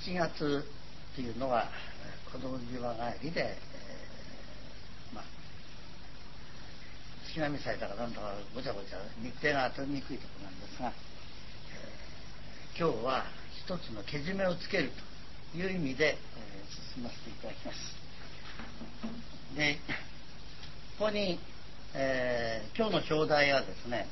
7月というのは子供島帰りで、月並祭だかなんだかごちゃごちゃ日程が取りにくいところなんですが、今日は一つのけじめをつけるという意味で、進ませていただきます。で、ここに、今日の表題はですね、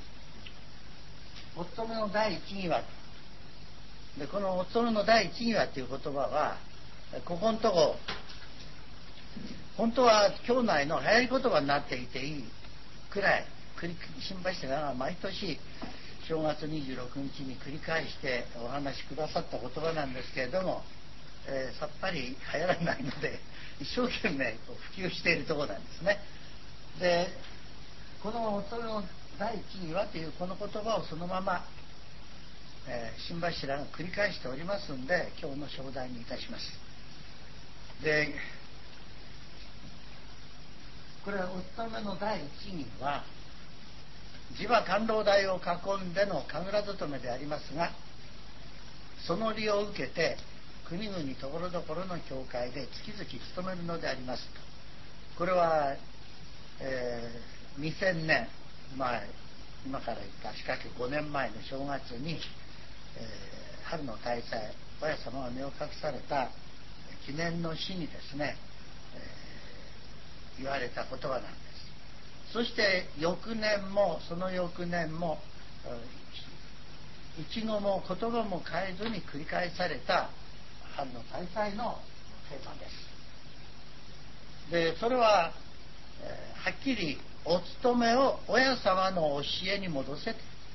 お勤めの第一義はで、このお勤めの第一義はという言葉はここのとこ本当は教内の流行り言葉になっていていいくらい新橋市が毎年正月26日に繰り返してお話しくださった言葉なんですけれども、さっぱり流行らないので一生懸命普及しているところなんですね。で、このお勤めの第一義はというこの言葉をそのまま、新橋らが繰り返しておりますので、今日の正題にいたします。で、これはお勤めの第一義は地場官楼台を囲んでの神楽勤めでありますが、その利を受けて国々ところどころの教会で月々勤めるのでありますと。これは、2000年前、今から言ったしかし5年前の正月に、春の大祭、親様が身を隠された記念の日にですね、言われた言葉なんです。そして翌年もその翌年も一語も言葉も変えずに繰り返された春の大祭のテーマです。で、それは、はっきりお勤めを親様の教えに戻せ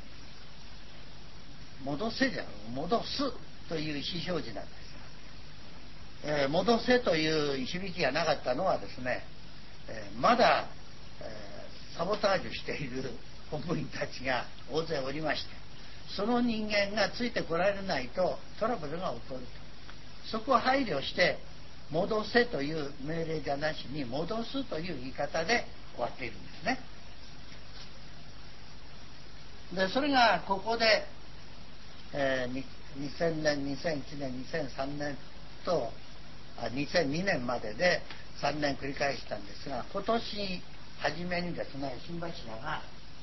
という意思表示なんです。戻せという響きがなかったのはですね、まだ、サボタージュしている本部員たちが大勢おりまして、その人間がついてこられないとトラブルが起こると。そこを配慮して戻せという命令じゃなしに戻すという言い方で終わっているんですね。で、それがここで、2000年、2001年、2003年と2002年までで3年繰り返したんですが、今年初めにですね、新橋らが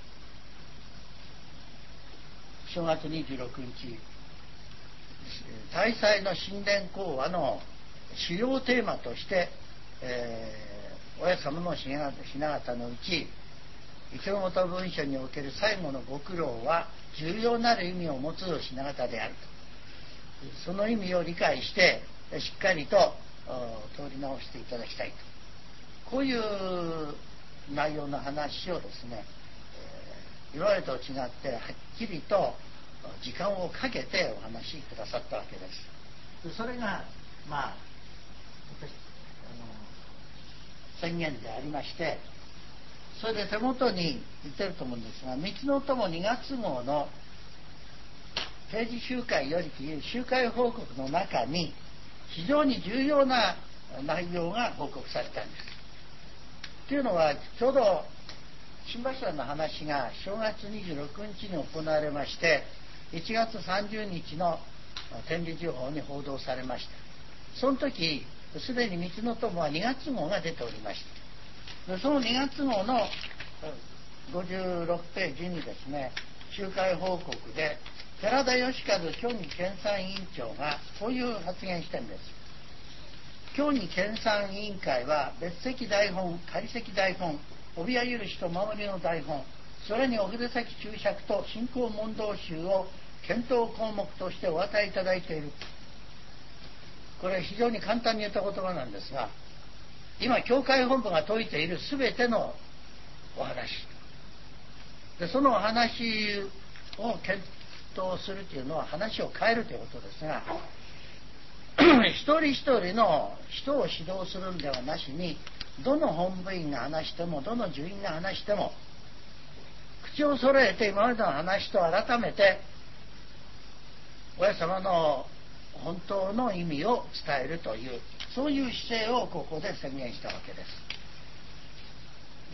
正月26日大祭の神殿講話の主要テーマとして、親様のひな形のうち一言文書における最後のご苦労は重要なる意味を持つひな形であると、その意味を理解してしっかりと通り直していただきたいと、こういう内容の話をですね、今までと違ってはっきりと時間をかけてお話しくださったわけです。それが宣言でありまして、それで手元に言ってると思うんですが、道の友2月号の定時集会よりという集会報告の中に非常に重要な内容が報告されたんです。というのは、ちょうど新橋さんの話が正月26日に行われまして、1月30日の天理時報に報道されました。その時すでに道の友は2月号が出ておりました。で、その2月号の56ページにですね、集会報告で寺田義和協議研鑽委員長がこういう発言してるんです。協議研鑽委員会は別席台本、仮席台本、帯屋許しと守りの台本、それにお筆先注釈と進行問答集を検討項目としてお与えいただいている。これは非常に簡単に言った言葉なんですが、今教会本部が説いている全てのお話で、そのお話を検討するというのは話を変えるということですが、一人一人の人を指導するんではなしに、どの本部員が話してもどの従員が話しても口を揃えて今までの話と改めて親様の本当の意味を伝えるという、そういう姿勢をここで宣言したわけです。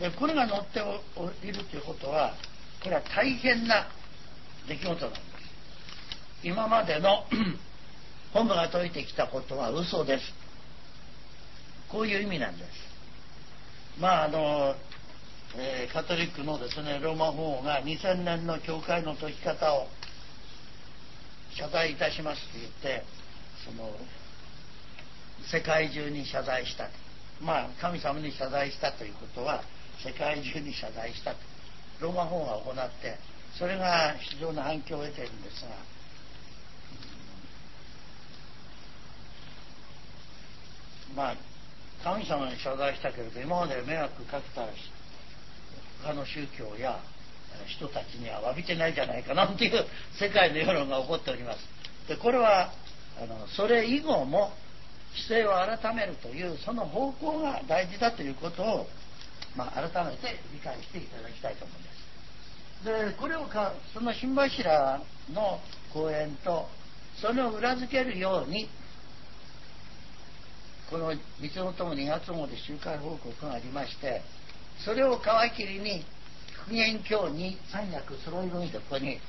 で、これが載っているということは、これは大変な出来事なんです。今までの本部が説いてきたことは嘘です。こういう意味なんです。カトリックのですねローマ法王が2000年の教会の説き方を謝罪いたしますと言って世界中に謝罪したと。神様に謝罪したということは世界中に謝罪したとローマ法王が行って、それが非常な反響を得ているんですが、神様に謝罪したけれど今まで迷惑かけた他の宗教や人たちには詫びてないじゃないかなんていう世界の世論が起こっております。でこれはそれ以後も姿勢を改めるというその方向が大事だということを、改めて理解していただきたいと思います。でこれをその心柱の講演とそれを裏付けるようにこの三つの友2月号で集会報告がありまして、それを皮切りに復元教に三役揃い踏みでここに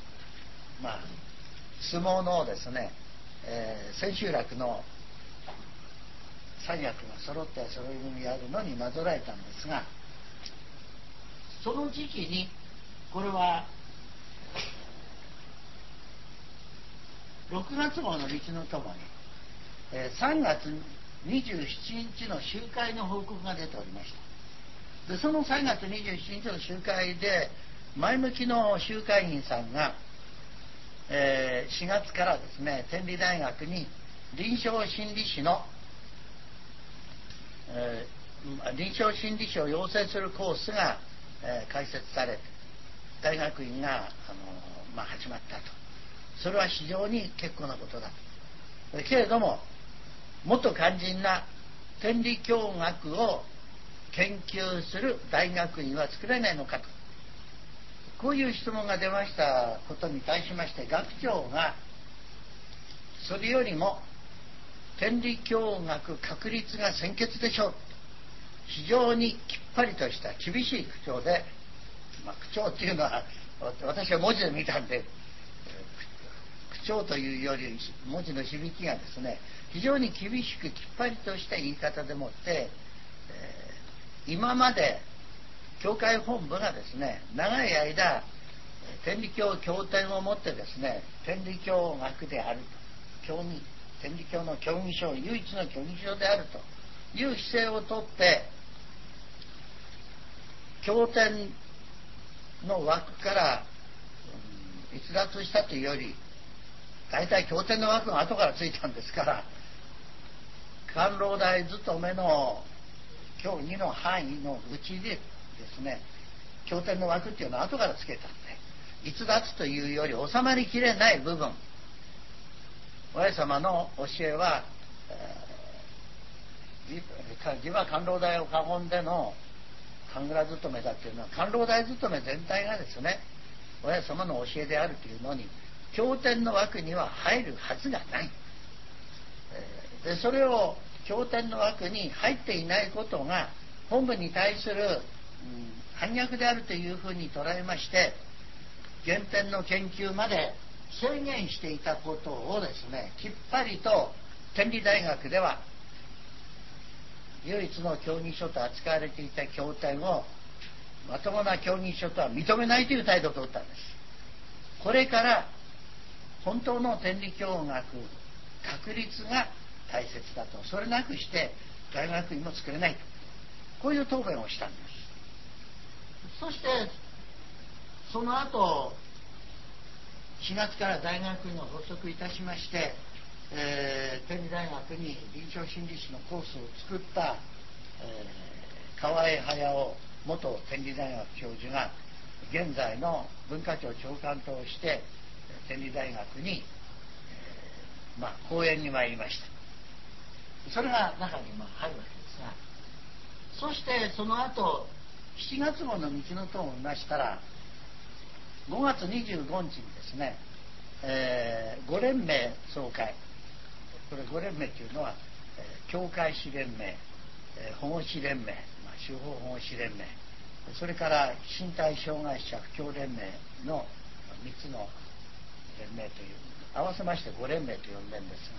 相撲のですね、千秋楽の三役が揃って揃い踏みやるのになぞらえたんですが、その時期にこれは6月号の道の友に3月27日の集会の報告が出ておりました。でその3月27日の集会で前向きの集会員さんが、4月からですね天理大学に臨床心理士の、臨床心理士を養成するコースが、開設されて大学院が始まったと。それは非常に結構なことだと。けれどももっと肝心な天理教学を研究する大学院は作れないのかと、こういう質問が出ましたことに対しまして、学長がそれよりも天理教学確立が先決でしょう、非常にきっぱりとした厳しい口調で、口調っていうのは私は文字で見たんで口調というより文字の響きがですね非常に厳しくきっぱりとした言い方でもって、今まで教会本部がですね長い間天理教経典をもってですね天理教学であると、天理教の教義書、唯一の教義書であるという姿勢をとって経典の枠から逸脱したというより、大体経典の枠が後からついたんですから、官老大勤めの教義の範囲のうちでですね経典の枠っていうのは後からつけたんで、逸脱というより収まりきれない部分、親様の教えは、自は官老大を囲んでの神楽勤めだっていうのは官老大勤め全体がですね親様の教えであるというのに経典の枠には入るはずがない。でそれを経典の枠に入っていないことが本部に対する、反逆であるというふうに捉えまして、原典の研究まで制限していたことをですねきっぱりと天理大学では唯一の教義書と扱われていた経典をまともな教義書とは認めないという態度を取ったんです。これから本当の天理教学確立が大切だと、それなくして大学院も作れないと、こういう答弁をしたんです。そしてその後4月から大学院を発足いたしまして、天理大学に臨床心理士のコースを作った、河合隼元天理大学教授が現在の文化庁長官として天理大学に、講演に参りました。それが中に入るわけですが、そしてその後7月号の道の友を見ましたら5月25日にですね、5連盟総会、これ5連盟というのは、教会士連盟、保護士連盟、司法保護士連盟、それから身体障害者布教連盟の3つの連盟という合わせまして5連盟と呼んでるんです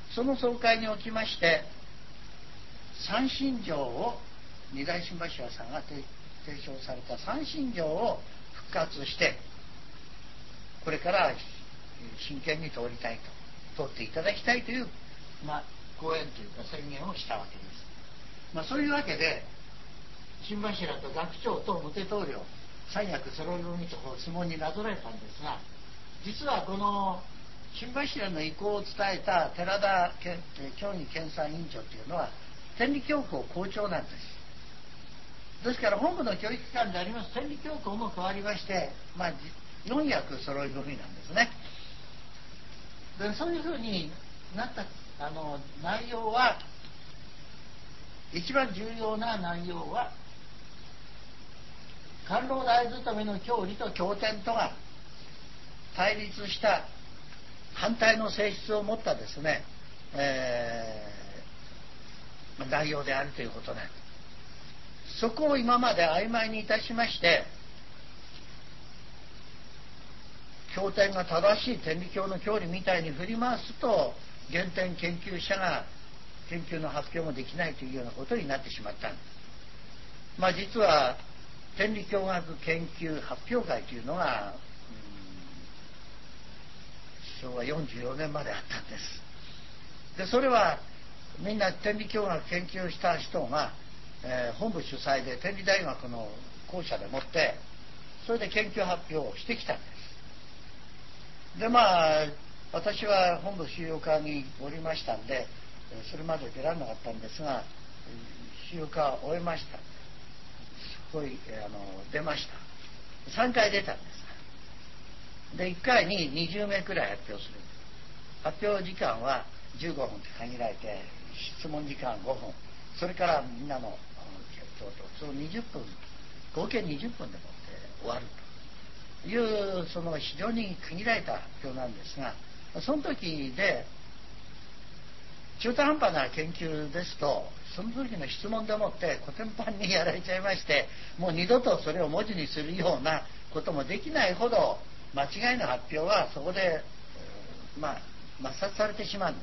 その総会におきまして三信条を二代新柱さんが提唱された三信条を復活してこれから真剣に通りたいと通っていただきたいという、講演というか宣言をしたわけです。そういうわけで新柱と学長と無手棟梁三役そろい踏みと相撲になぞらえたんですが、実はこの新柱の意向を伝えた寺田教義研鑽委員長というのは天理教皇校長なんです。ですから本部の教育機関であります天理教皇も変わりまして、4役揃い組なんですね。でそういうふうになった内容は、一番重要な内容は官老大勤めの教理と経典とが対立した反対の性質を持ったですね、内容であるということなんです。そこを今まで曖昧にいたしまして経典が正しい天理教の教理みたいに振り回すと原点研究者が研究の発表もできないというようなことになってしまったんです。実は天理教学研究発表会というのが、昭和44年まであったんです。でそれはみんな天理教学研究した人が、本部主催で天理大学の校舎でもってそれで研究発表をしてきたんです。で私は本部修養科におりましたんでそれまで出られなかったんですが修養科を終えました。すごい出ました。3回出たんです。で1回に20名くらい発表する。発表時間は15分って限られて質問時間5分それからみんなのその20分合計20分でもって終わるというその非常に限られた発表なんですが、その時で中途半端な研究ですとその時の質問でもってコテンパンにやられちゃいましてもう二度とそれを文字にするようなこともできないほど間違いの発表はそこで、抹殺されてしまうんです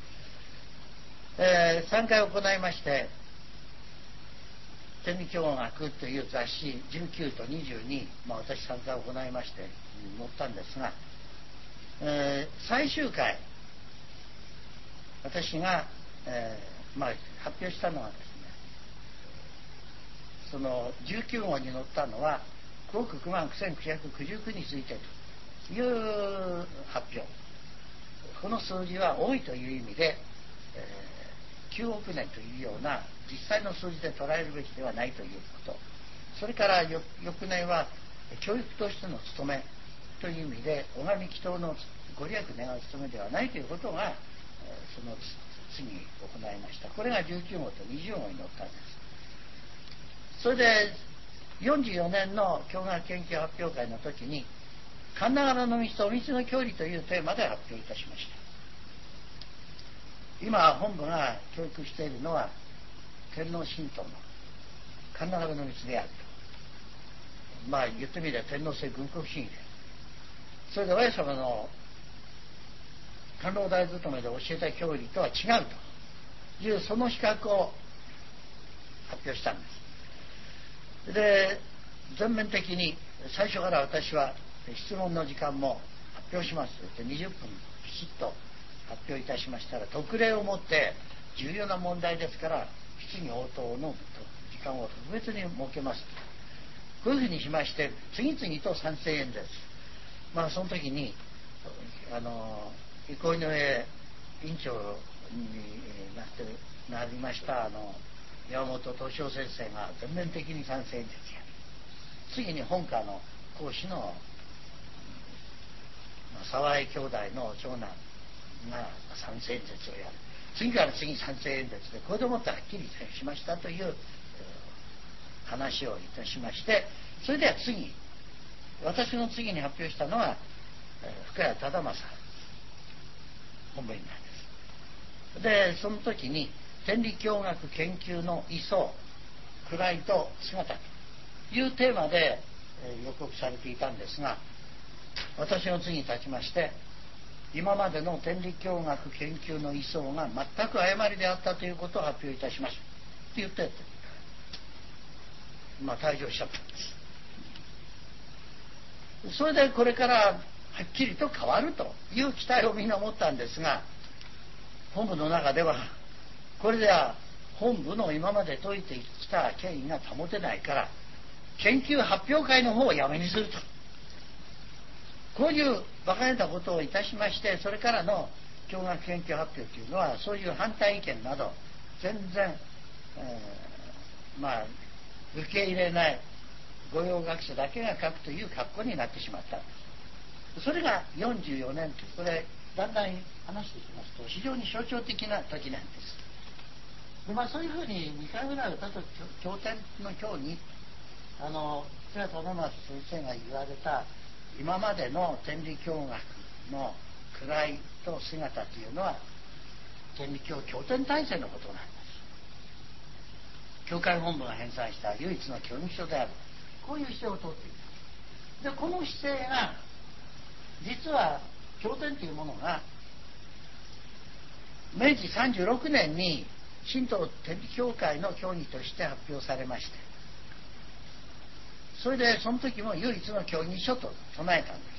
。3回行いまして天理教学という雑誌19と22、私参加を行いまして載ったんですが、最終回私が、発表したのはですねその19号に載ったのは9億9万9999についてという発表。この数字は多いという意味で、9億年というような実際の数字で捉えるべきではないということ、それから翌年は教育としての務めという意味で拝み祈祷のご利益願う務めではないということがその次に行いました。これが19号と20号に載ったんです。それで44年の教学研究発表会の時に神流の道とお道の教理というテーマで発表いたしました。今本部が教育しているのは天皇神道の神流の道であると、言ってみれば天皇制軍国主義で、それで親様の官老大勤めで教えた教理とは違うというその比較を発表したんです。で全面的に最初から私は質問の時間も発表しますと言って20分きちっと発表いたしましたら特例をもって重要な問題ですから質疑応答の時間を特別に設けます。こういうふうにしまして次々と賛成演説、その時に憩いの上委員長になりました山本敏夫先生が全面的に賛成演説やる。次に本科の講師の沢井兄弟の長男が賛成演説をやる。次から次に賛成演説でこれでもってはっきりしましたという話をいたしまして、それでは次私の次に発表したのは深谷忠正本部員なんです。でその時に天理教学研究の位相位と姿というテーマで予告されていたんですが、私の次に立ちまして今までの天理教学研究の位相が全く誤りであったということを発表いたしますって言って、退場しちゃったんです。それでこれからはっきりと変わるという期待をみんな持ったんですが、本部の中ではこれでは本部の今まで説いてきた権威が保てないから研究発表会の方をやめにすると、こういう馬鹿げたことをいたしまして、それからの教学研究発表というのはそういう反対意見など全然、受け入れない御用学者だけが書くという格好になってしまったんです。それが44年という、これだんだん話していきますと非常に象徴的な時なんです。でそういうふうに2回ぐらい歌と経典の教に平忠正先生が言われた今までの天理教学の位と姿というのは天理教経典体制のことなんです。教会本部が編纂した唯一の教義書である、こういう姿勢をとっています。でこの姿勢が実は経典というものが明治36年に神道天理教会の教義として発表されまして、それでその時も唯一の教義書と唱えたんです。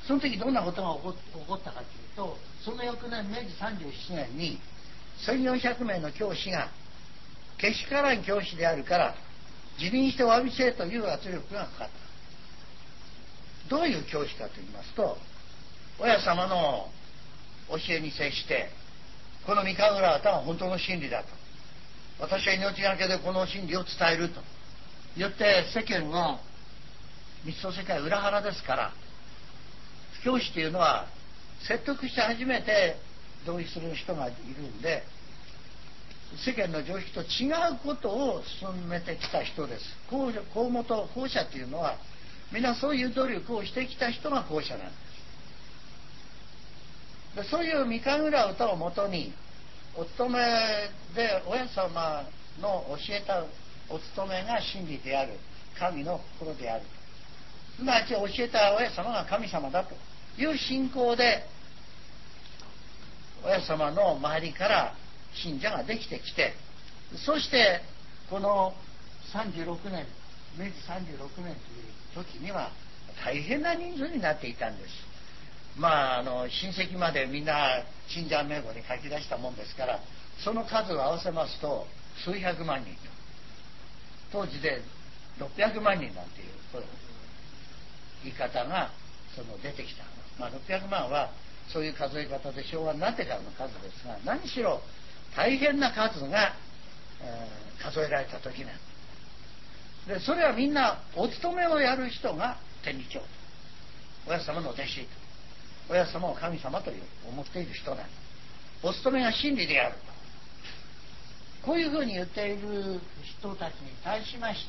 その時どんなことが起こったかというと、その翌年明治37年に1400名の教師がけしからん教師であるから辞任してお詫びせえという圧力がかかった。どういう教師かといいますと、親様の教えに接してこの御神楽歌は本当の真理だと、私は命がけでこの真理を伝えると言って世間の密相世界裏腹ですから、教師というのは説得して初めて同意する人がいるんで、世間の常識と違うことを進めてきた人です。後者というのはみんなそういう努力をしてきた人が後者なんです。でそういう御神楽歌をもとにお勤めで親様の教えたお勤めが真理である、神の心であると、すなわち教えた親様が神様だという信仰で親様の周りから信者ができてきて、そしてこの36年明治36年という時には大変な人数になっていたんです。親戚までみんな信者名簿に書き出したもんですから、その数を合わせますと数百万人と、当時で600万人なんていう言い方が出てきた。600万はそういう数え方で昭和になってからの数ですが、何しろ大変な数が、数えられた時なんで、それはみんなお勤めをやる人が天理教と、親様の弟子と、親様を神様と思っている人なんです。お勤めが真理であると、こういうふうに言っている人たちに対しまして、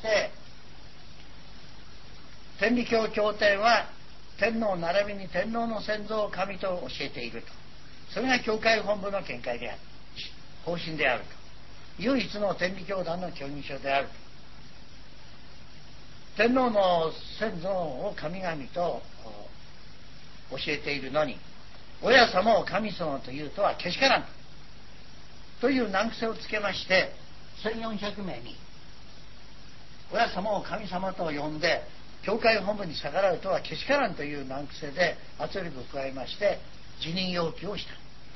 天理教経典は天皇並びに天皇の先祖を神と教えていると、それが教会本部の見解である、方針であると、唯一の天理教団の教義書であると、天皇の先祖を神々と教えているのに親様を神様というとはけしからんという難癖をつけまして、1400名に親様を神様と呼んで教会本部に逆らうとはけしからんという難癖で圧力を加えまして辞任要求をした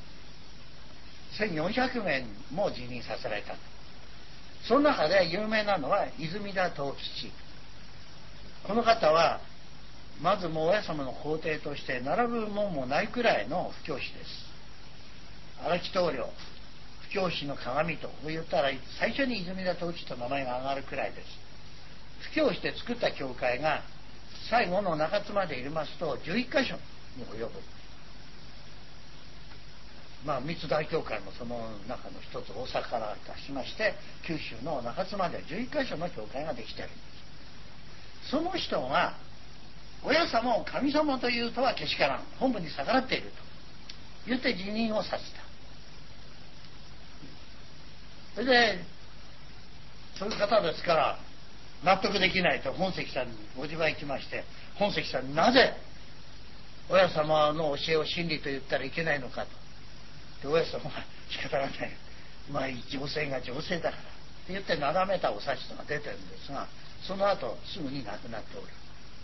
。1400名も辞任させられた。その中で有名なのは泉田藤吉。この方はまずもう親様の皇帝として並ぶもんもないくらいの布教師です。荒木棟梁、布教師の鏡と言ったら最初に泉田藤吉と名前が挙がるくらいです。布教して作った教会が最後の中津まで入れますと11カ所に及ぶ。三津大教会もその中の一つ、大阪から出しまして九州の中津まで11カ所の教会ができているんです。その人が親様を神様というとはけしからん、本部に逆らっていると言って辞任をさせた。それでそういう方ですから納得できないと本石さんにご自分行きまして、本石さんになぜ親様の教えを真理と言ったらいけないのかと。で親様が仕方がない、まあ情勢が情勢だからって言ってなだめたお指図が出てるんですが、その後すぐに亡くなっておる。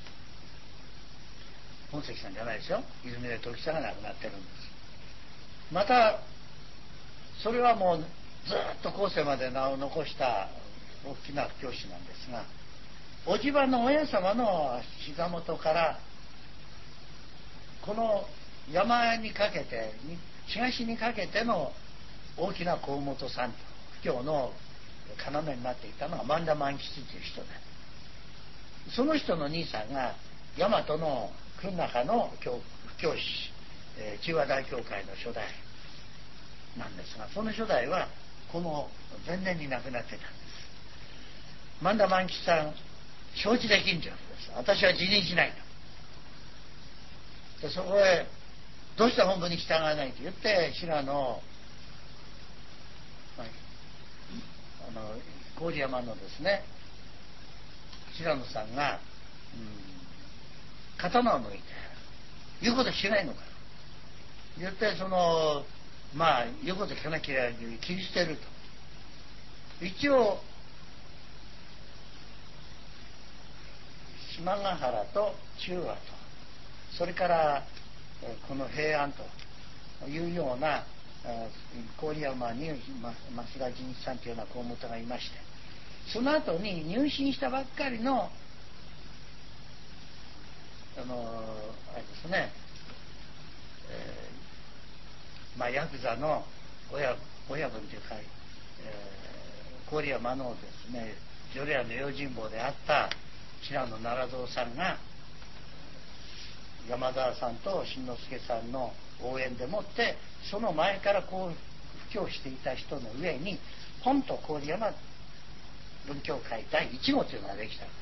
本石さんじゃないですよ、泉根時さんが亡くなってるんです。またそれはもうずっと後世まで名を残した大きな教師なんですが、おじばの親様の膝元からこの山にかけて東にかけての大きな河本さんと布教の要になっていたのが万田万吉という人で、その人の兄さんが大和の君中の布教師、中和大教会の初代なんですが、その初代はこの前年に亡くなってたんです。万田万吉さん承知できんじゃんです。私は辞任しないと。でそこへどうして本部に従わないと言って滋賀の郡山のですね白野さんが、刀を抜いて言うことしないのか言って、まあ言うこと聞かなきゃ切り捨てると。一応島ヶ原と中和とそれからこの平安というような郡山に増田仁一さんというような河本がいまして、その後に入信したばっかりのあれですね、まあヤクザの親分というか、郡山のですね除霊の用心棒であった白野奈良蔵さんが山沢さんと新之助さんの応援でもってその前からこう布教していた人の上にポンと郡山文教会第1号というのができたわけです。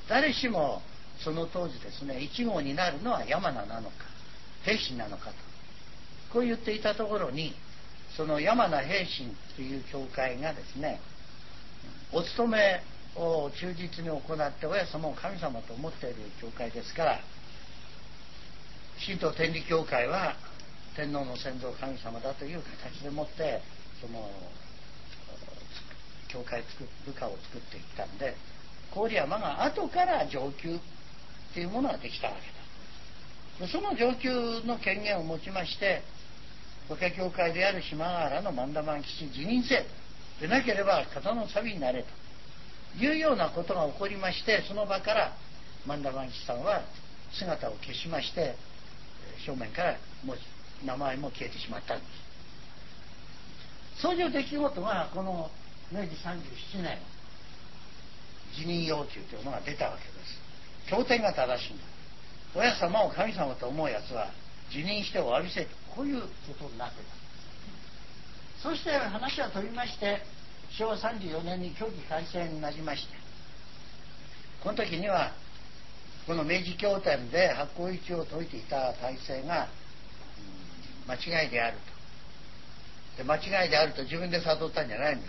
誰しもその当時ですね1号になるのは山名なのか平信なのかとこう言っていたところに、その山名平信という教会がですねお勤めを忠実に行って親様を神様と思っている教会ですから、神道天理教会は天皇の先祖神様だという形でもってその教会部下を作っていったんで、郡山が後から上級っていうものができたわけだ。でその上級の権限を持ちまして法華教会である島ヶ原の万田万吉辞任せでなければ刀の錆になれというようなことが起こりまして、その場から万田万吉さんは姿を消しまして正面からもう名前も消えてしまったんです。そういう出来事がこの明治37年辞任要求というのが出たわけです。経典が正しいんだ。親様を神様と思うやつは辞任してお詫びせと、こういうことになってた。そして話は飛びまして昭和34年に教義改正になりまして、この時にはこの明治経典で発行一を説いていた体制が、間違いであると。で間違いであると自分で悟ったんじゃないんです。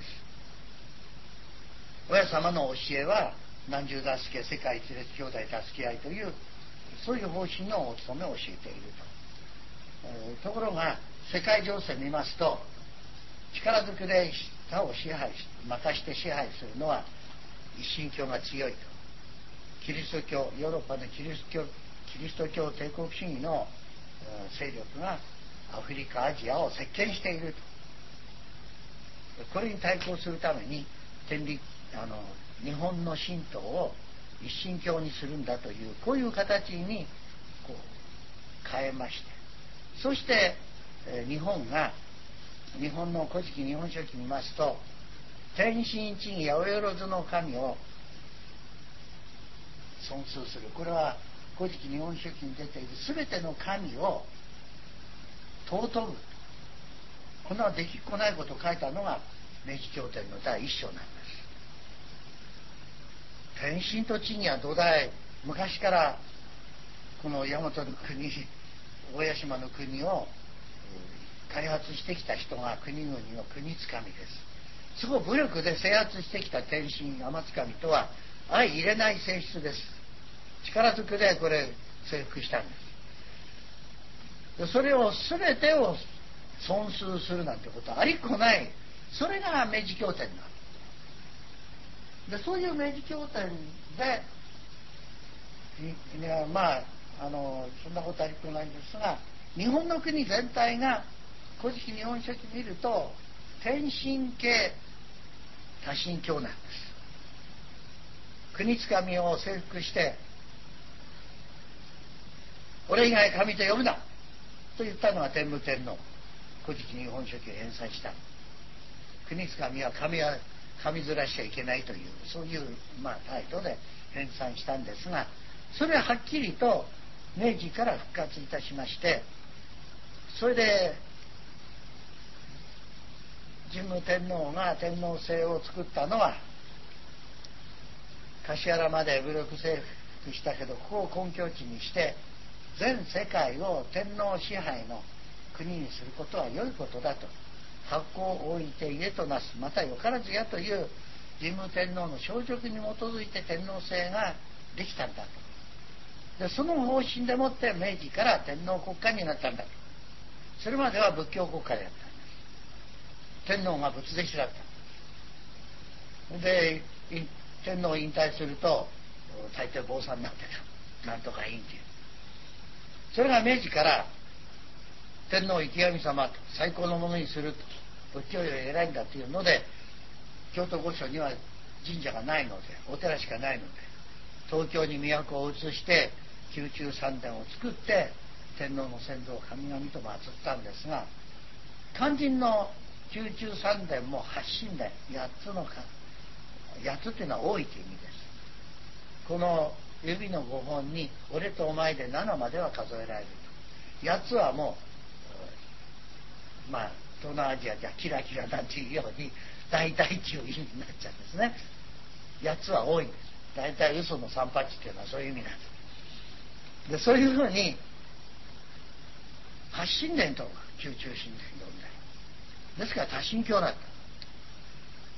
親様の教えは何十助け世界一列兄弟助け合いというそういう方針のお務めを教えていると。ところが世界情勢を見ますと力ずくで他を支配任して支配するのは一神教が強いと。キリスト教ヨーロッパのキリスト教帝国主義の勢力がアフリカアジアを席巻していると。これに対抗するために日本の神道を一神教にするんだというこういう形にこう変えまして、そして日本の古事記日本書紀見ますと天神一義八百万の神を尊崇する。これは古事記日本書紀に出ている全ての神を尊ぶ。こんなできっこないことを書いたのが明治経典の第一章なんです。天神と地義は土台、昔からこの大和の国大屋島の国を開発してきた人が国々の国つかみです。そこを武力で制圧してきた天神天つかみとは相入れない性質です。力ずくでこれ征服したんです。 でそれを全てを損数するなんてことはありっこない。それが明治経典なんで、そういう明治経典でまあそんなことありっこないんですが、日本の国全体が古事記日本書紀見ると天神系多神教なんです。国つかみを征服して俺以外神と呼ぶなと言ったのは天武天皇。古事記日本書紀を編纂した。国つかみは神ずらしちゃいけないという、そういう態度で編纂したんですが、それははっきりと明治から復活いたしまして、それで神武天皇が天皇制を作ったのは、橿原まで武力征服したけど、ここを根拠地にして全世界を天皇支配の国にすることは良いことだと。発行を置いて家となす、またよからずやという神武天皇の詔勅に基づいて天皇制ができたんだと。でその方針でもって明治から天皇国家になったんだと。それまでは仏教国家であったんです。天皇が仏弟子だった。で天皇引退すると大抵坊さんになってた。なんとかいいんっていう。それが明治から天皇池上様と最高のものにすると、仏教より偉いんだというので、京都御所には神社がないので、お寺しかないので、東京に都を移して宮中三殿を作って天皇の先祖を神々と祀ったんですが、肝心の宮中三殿も八神殿、8つというのは多いという意味です。この指の5本に俺とお前で7までは数えられると。8つはもう東南アジアじゃキラキラなんていうように大体という意味になっちゃうんですね。8つは多いんです。大体嘘の三八っていうのはそういう意味なんです。でそういうふうに八神殿と宮中神殿呼んで、ですから多神教だった。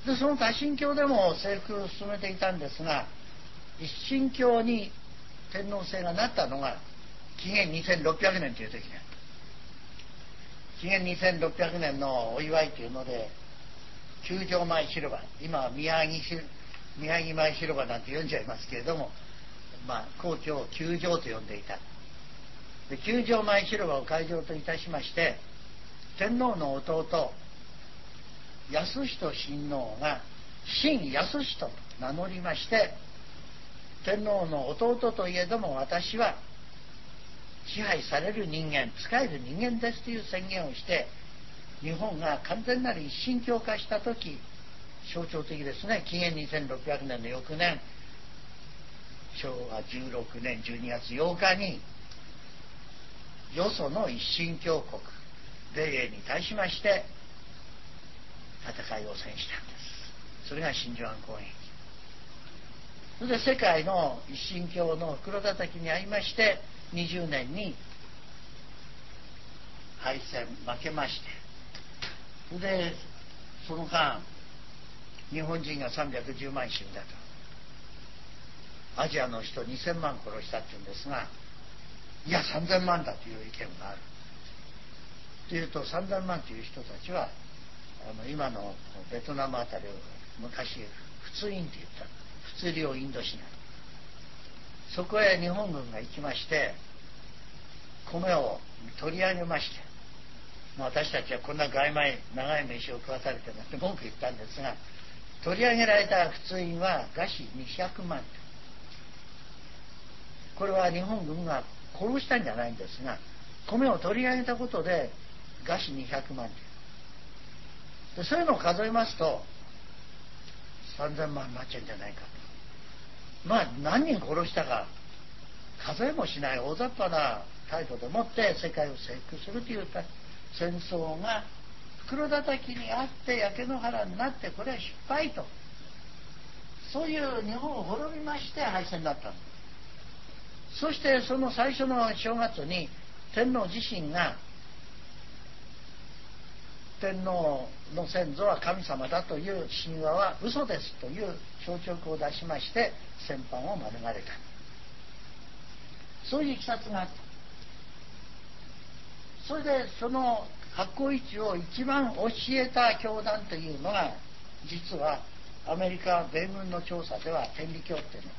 でその多神教でも征服を進めていたんですが、一神教に天皇制がなったのが紀元2600年という時にあった。紀元2600年のお祝いというので、宮城前広場、今は宮城前広場なんて呼んじゃいますけれども、皇居を宮城と呼んでいた。で宮城前広場を会場といたしまして、天皇の弟泰仁親王が親泰仁と名乗りまして、天皇の弟といえども私は支配される人間、仕える人間ですという宣言をして、日本が完全なる一神教化した時、象徴的ですね。紀元2600年の翌年、昭和16年12月8日によその一神教国米英に対しまして戦いを戦したんです。それが真珠湾攻撃。それで世界の一神教の袋叩きに遭いまして、20年に敗戦負けまして、それでその間日本人が310万死んだと。アジアの人2000万殺したっていうんですが、いや3000万だという意見があるというと、3000万という人たちは今のベトナムあたりを昔仏印って言った、仏領インドシナ、そこへ日本軍が行きまして米を取り上げまして、私たちはこんな長い飯を食わされてなんて文句言ったんですが、取り上げられた仏印は餓死200万。これは日本軍が殺したんじゃないんですが、米を取り上げたことで餓死200万で、そういうのを数えますと3000万になっちゃうんじゃないかと。何人殺したか数えもしない大雑把な態度でもって世界を征服するという戦争が袋叩きにあって焼け野原になって、これは失敗と、そういう日本を滅びまして敗戦だったんです。そしてその最初の正月に天皇自身が天皇の先祖は神様だという神話は嘘ですという詔勅を出しまして戦犯を免れた。そういういきさつがあった。 それでその発行位置を一番教えた教団というのが、実はアメリカ米軍の調査では天理教っていうの、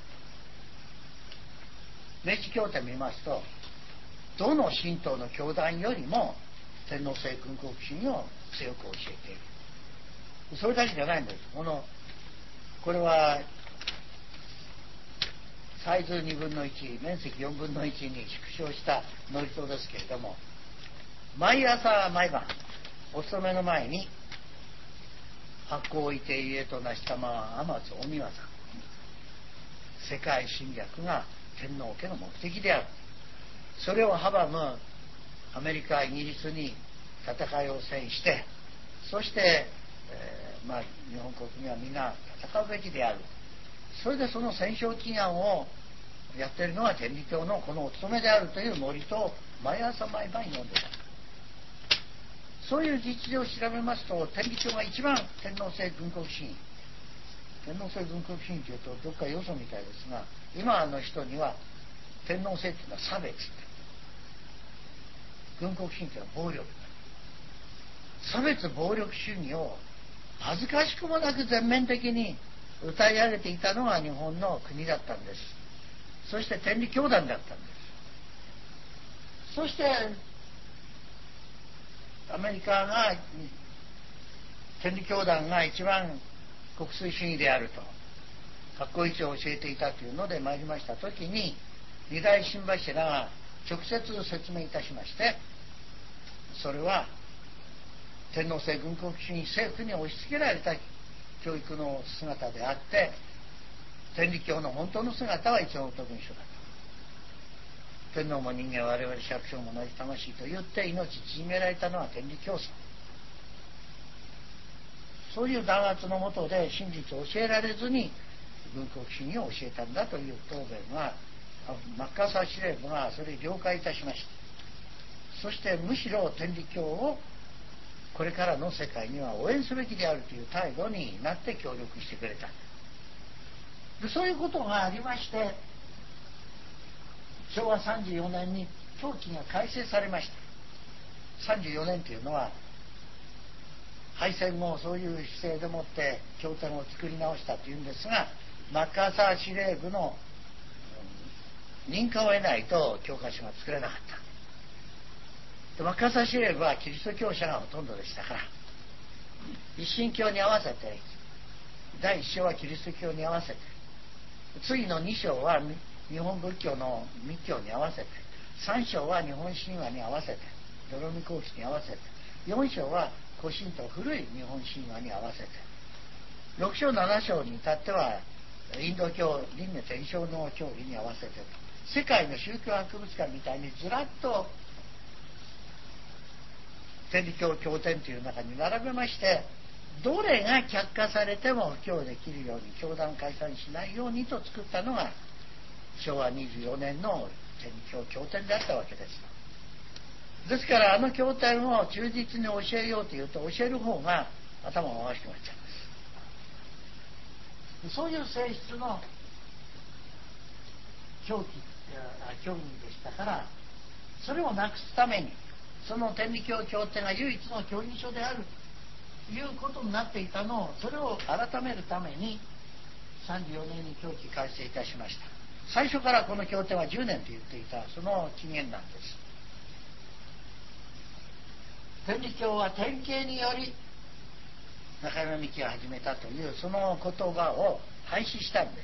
明治協定見ますと、どの神道の教団よりも天皇制軍国主義を強く教えている。それだけじゃないんです。これはサイズ2分の1、面積4分の1に縮小した祝詞ですけれども、毎朝毎晩お勤めの前に、発行いて家となしたまは天津御業、世界侵略が天皇家の目的である。それを阻むアメリカ、イギリスに戦いを制して、そして、日本国民はみんな戦うべきである。それでその戦勝祈願をやっているのは天理教のこのお務めであるという祝詞を毎朝毎晩読んでた。そういう実情を調べますと、天理教が一番天皇制軍国主義、天皇制軍国主義というとどっかよそみたいですが、今の人には天皇制というのは差別、軍国主義というのは暴力、差別暴力主義を恥ずかしくもなく全面的に歌い上げていたのが日本の国だったんです。そして天理教団だったんです。そしてアメリカが天理教団が一番国粋主義であると発行位置を教えていたというので参りましたときに、二大神柱が直接説明いたしまして、それは天皇制軍国主義政府に押し付けられた教育の姿であって、天理教の本当の姿は一応文書だと。天皇も人間、我々百姓も同じ魂と言って命縮められたのは天理教祖。そういう弾圧のもとで真実を教えられずに軍国主義を教えたんだという答弁が、マッカーサー司令部がそれを了解いたしました。そしてむしろ天理教をこれからの世界には応援すべきであるという態度になって協力してくれた。でそういうことがありまして、昭和34年に教規が改正されました。34年というのは敗戦後そういう姿勢でもって経典を作り直したというんですが、マッカーサー司令部の認可を得ないと教科書が作れなかった。でマッカーサー司令部はキリスト教者がほとんどでしたから、一神教に合わせて、第一章はキリスト教に合わせて、次の2章は日本仏教の密教に合わせて、3章は日本神話に合わせて、泥見講師に合わせて、4章は古神道古い日本神話に合わせて、6章7章に至ってはインド教輪廻転生の教義に合わせて、世界の宗教博物館みたいにずらっと天理教経典という中に並べまして、どれが却下されても布教できるように、教団解散しないようにと作ったのが昭和24年の天理教経典であったわけです。ですからあの経典を忠実に教えようというと、教える方が頭がおかしくなっちゃうんです。そういう性質の教義でしたから、それをなくすために、その天理教経典が唯一の教義書であるということになっていたのを、それを改めるために34年に教規改正いたしました。最初からこの経典は10年と言っていた、その起源なんです。天理教は典型により中山幹を始めたというその言葉を廃止したんです。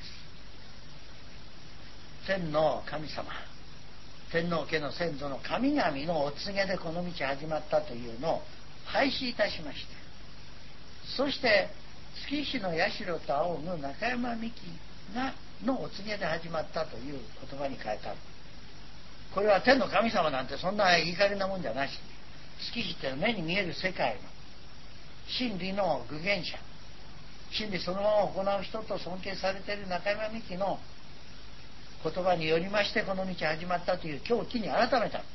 天の神様、天皇家の先祖の神々のお告げでこの道始まったというのを廃止いたしまして、そして月石の社と仰ぐ中山幹のお告げで始まったという言葉に変えた。これは天の神様なんてそんな言いかりなもんじゃなし、月石って目に見える世界の真理の具現者、真理そのまま行う人と尊敬されている中山幹の言葉によりましてこの道始まったという教規に改めた。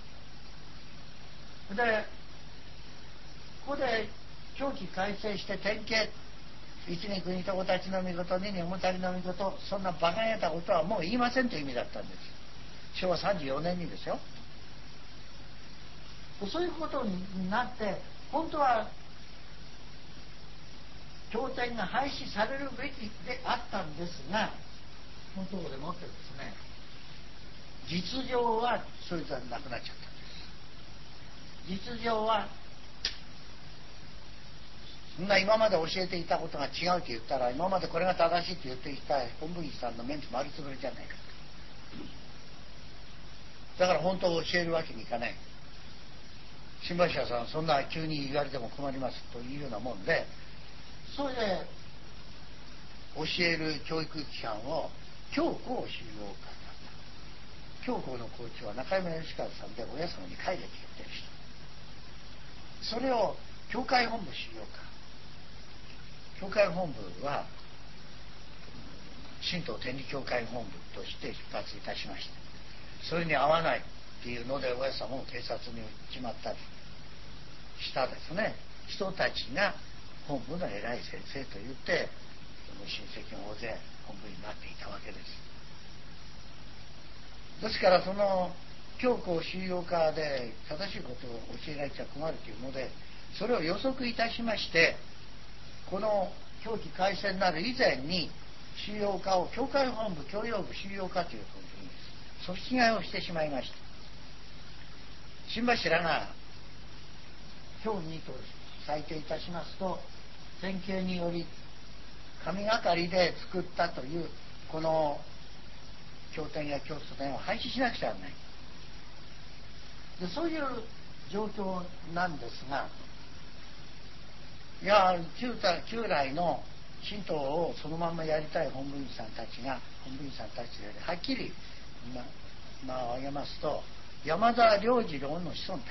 でここで教規改正して典型、一に国と子たちの御事、二におもたりの御事、そんな馬鹿げたことはもう言いませんという意味だったんです。昭和34年にですよ。 そういうことになって、本当は経典が廃止されるべきであったんですが、このところでもってですね、実情はそれじゃなくなっちゃったんです。実情はそんな今まで教えていたことが違うと言ったら、今までこれが正しいと言っていた本文さんのメンツ丸つぶれじゃないかと。だから本当を教えるわけにいかない。新橋屋さんそんな急に言われても困りますというようなもんで、それで教える教育機関を教皇修養科だった。教皇の校長は中山義和さんで、親様に書いてきてる人。それを教会本部修養科。教会本部は神道天理教会本部として出発いたしました。それに合わないっていうので親様も警察に撃ちまったりしたですね、人たちが本部の偉い先生と言って親戚が大勢本部になっていたわけです。ですからその教皇修養科で正しいことを教えられちゃ困るというので、それを予測いたしまして、この教期改正になる以前に修養科を教会本部教養部修養科というふうに組織替えをしてしまいました。新柱が教義と裁定いたしますと、典型により神がかりで作ったというこの経典や教祖典を廃止しなくちゃならない。でそういう状況なんですが、いや旧来の神道をそのままやりたい本部員さんたちではっきり挙げますと、山田良次郎の子孫たち、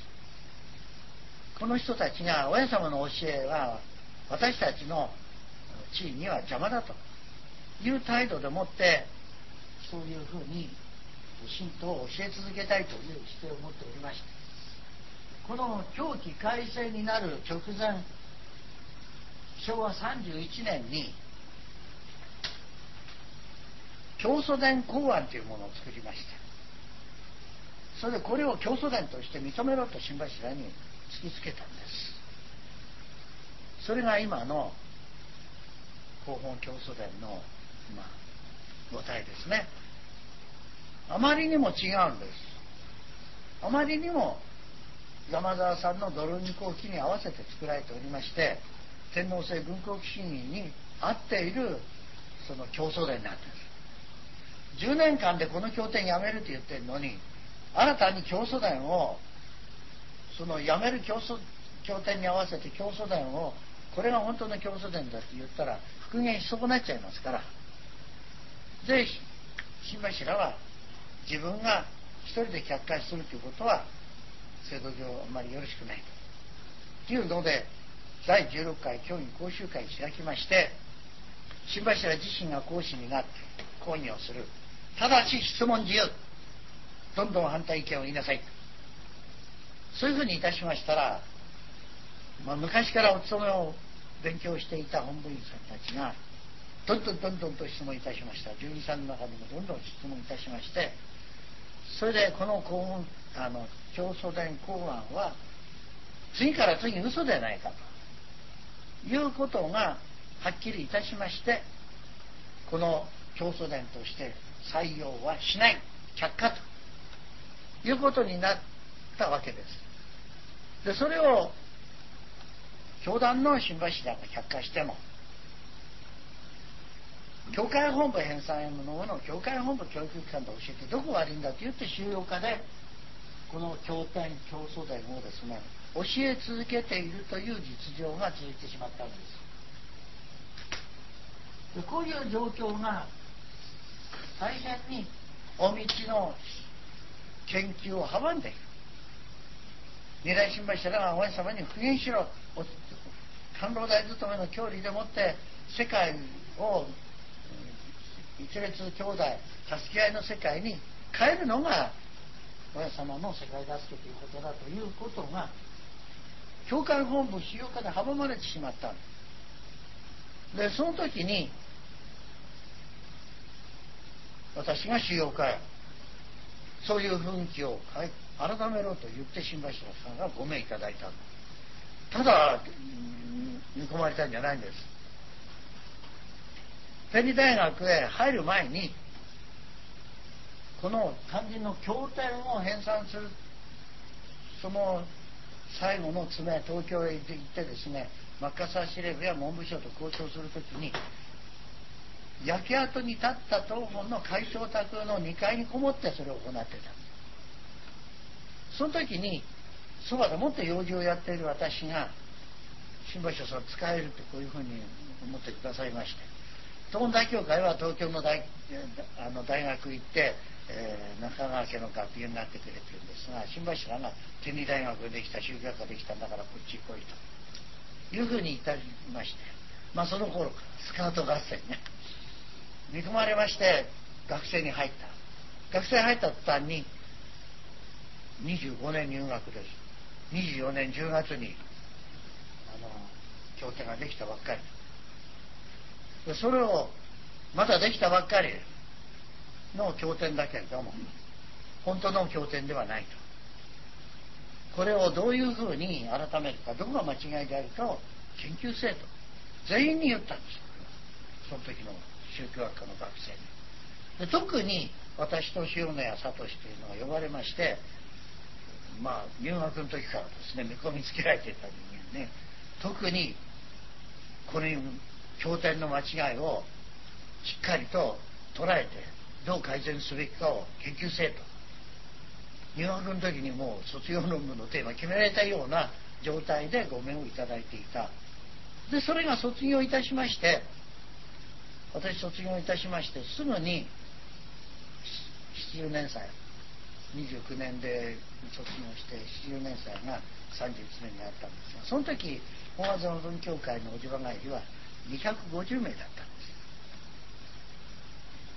この人たちが親様の教えは私たちの地位には邪魔だという態度でもって、そういうふうに神道を教え続けたいという姿勢を持っておりました。この教期改正になる直前、昭和31年に教祖伝公案というものを作りました。それでこれを教祖伝として認めろと新柱に突きつけたんです。それが今の広報教祖伝の母体ですね。あまりにも違うんです。あまりにも山沢さんのドルニコ記に合わせて作られておりまして、天皇制軍国主義に合っているその教祖伝なんです。10年間でこの経典やめると言ってるのに、新たに教祖伝をそのやめる経典に合わせて教祖伝を、これが本当の教祖伝だって言ったら復元し損なっちゃいますから、で新柱は自分が一人で客観するということは制度上あまりよろしくないというので、第16回教員講習会に開きまして、新柱自身が講師になって講義をする。ただし質問自由、どんどん反対意見を言いなさい、そういうふうにいたしましたら、昔からお勤めを勉強していた本部員さんたちがどんどんと質問いたしました。12さんの中でもどんどん質問いたしまして、それでこの教祖伝公案は次から次に嘘ではないかということがはっきりいたしまして、この教祖伝として採用はしない、却下ということになったわけです。でそれを教団の新柱が却下しても、教会本部編纂のものを教会本部教育機関で教えてどこが悪いんだと言って修養科でこの経典教祖伝をですね教え続けているという実情が続いてしまったんです。でこういう状況が大変にお道の研究を阻んでいる。二代新柱が親様に復元しろ、官老大勤めの教理でもって世界を一列兄弟助け合いの世界に変えるのが親様の世界助けということだということが教会本部修養科で阻まれてしまったで、その時に私が修養科へそういう雰囲気を改めろと言って新柱さんがご命いただいたの。ただ見込まれたんじゃないんです。天理大学へ入る前にこの肝心の経典を編纂する、その最後の詰め、東京へ行ってですね、マッカーサー司令部や文部省と交渉するときに、焼け跡に立った東本の会長宅の2階にこもってそれを行ってた。その時にそばでもって用事をやっている私が、新橋さん使えるってこういうふうに思ってくださいまして、東本大協会は東京の大学行って、中川家の学友になってくれって言うんですが、新橋が天理大学でできた、宗教学ができたんだからこっち来いというふうに言ってまして、その頃スカウト合戦ね、見込まれまして学生に入った。学生に入った途端に25年入学です。24年10月に経典ができたばっかりで、それをまだできたばっかりの経典だけれども本当の経典ではないと。これをどういうふうに改めるか、どこが間違いであるかを研究せえと全員に言ったんです。その時の宗教学科の学生に。で特に私と塩谷聡というのが呼ばれまして、入学の時からですね、見込みつけられていた人間ね、特にこの経典の間違いをしっかりと捉えてどう改善すべきかを研究せえと。入学の時にもう卒業論文のテーマ決められたような状態でご命をいただいていた。でそれが卒業いたしまして、私卒業いたしましてすぐに70年祭、29年で卒業して70年祭が31年にあったんですが、その時本和園文教会のおじば帰りは250名だったんです。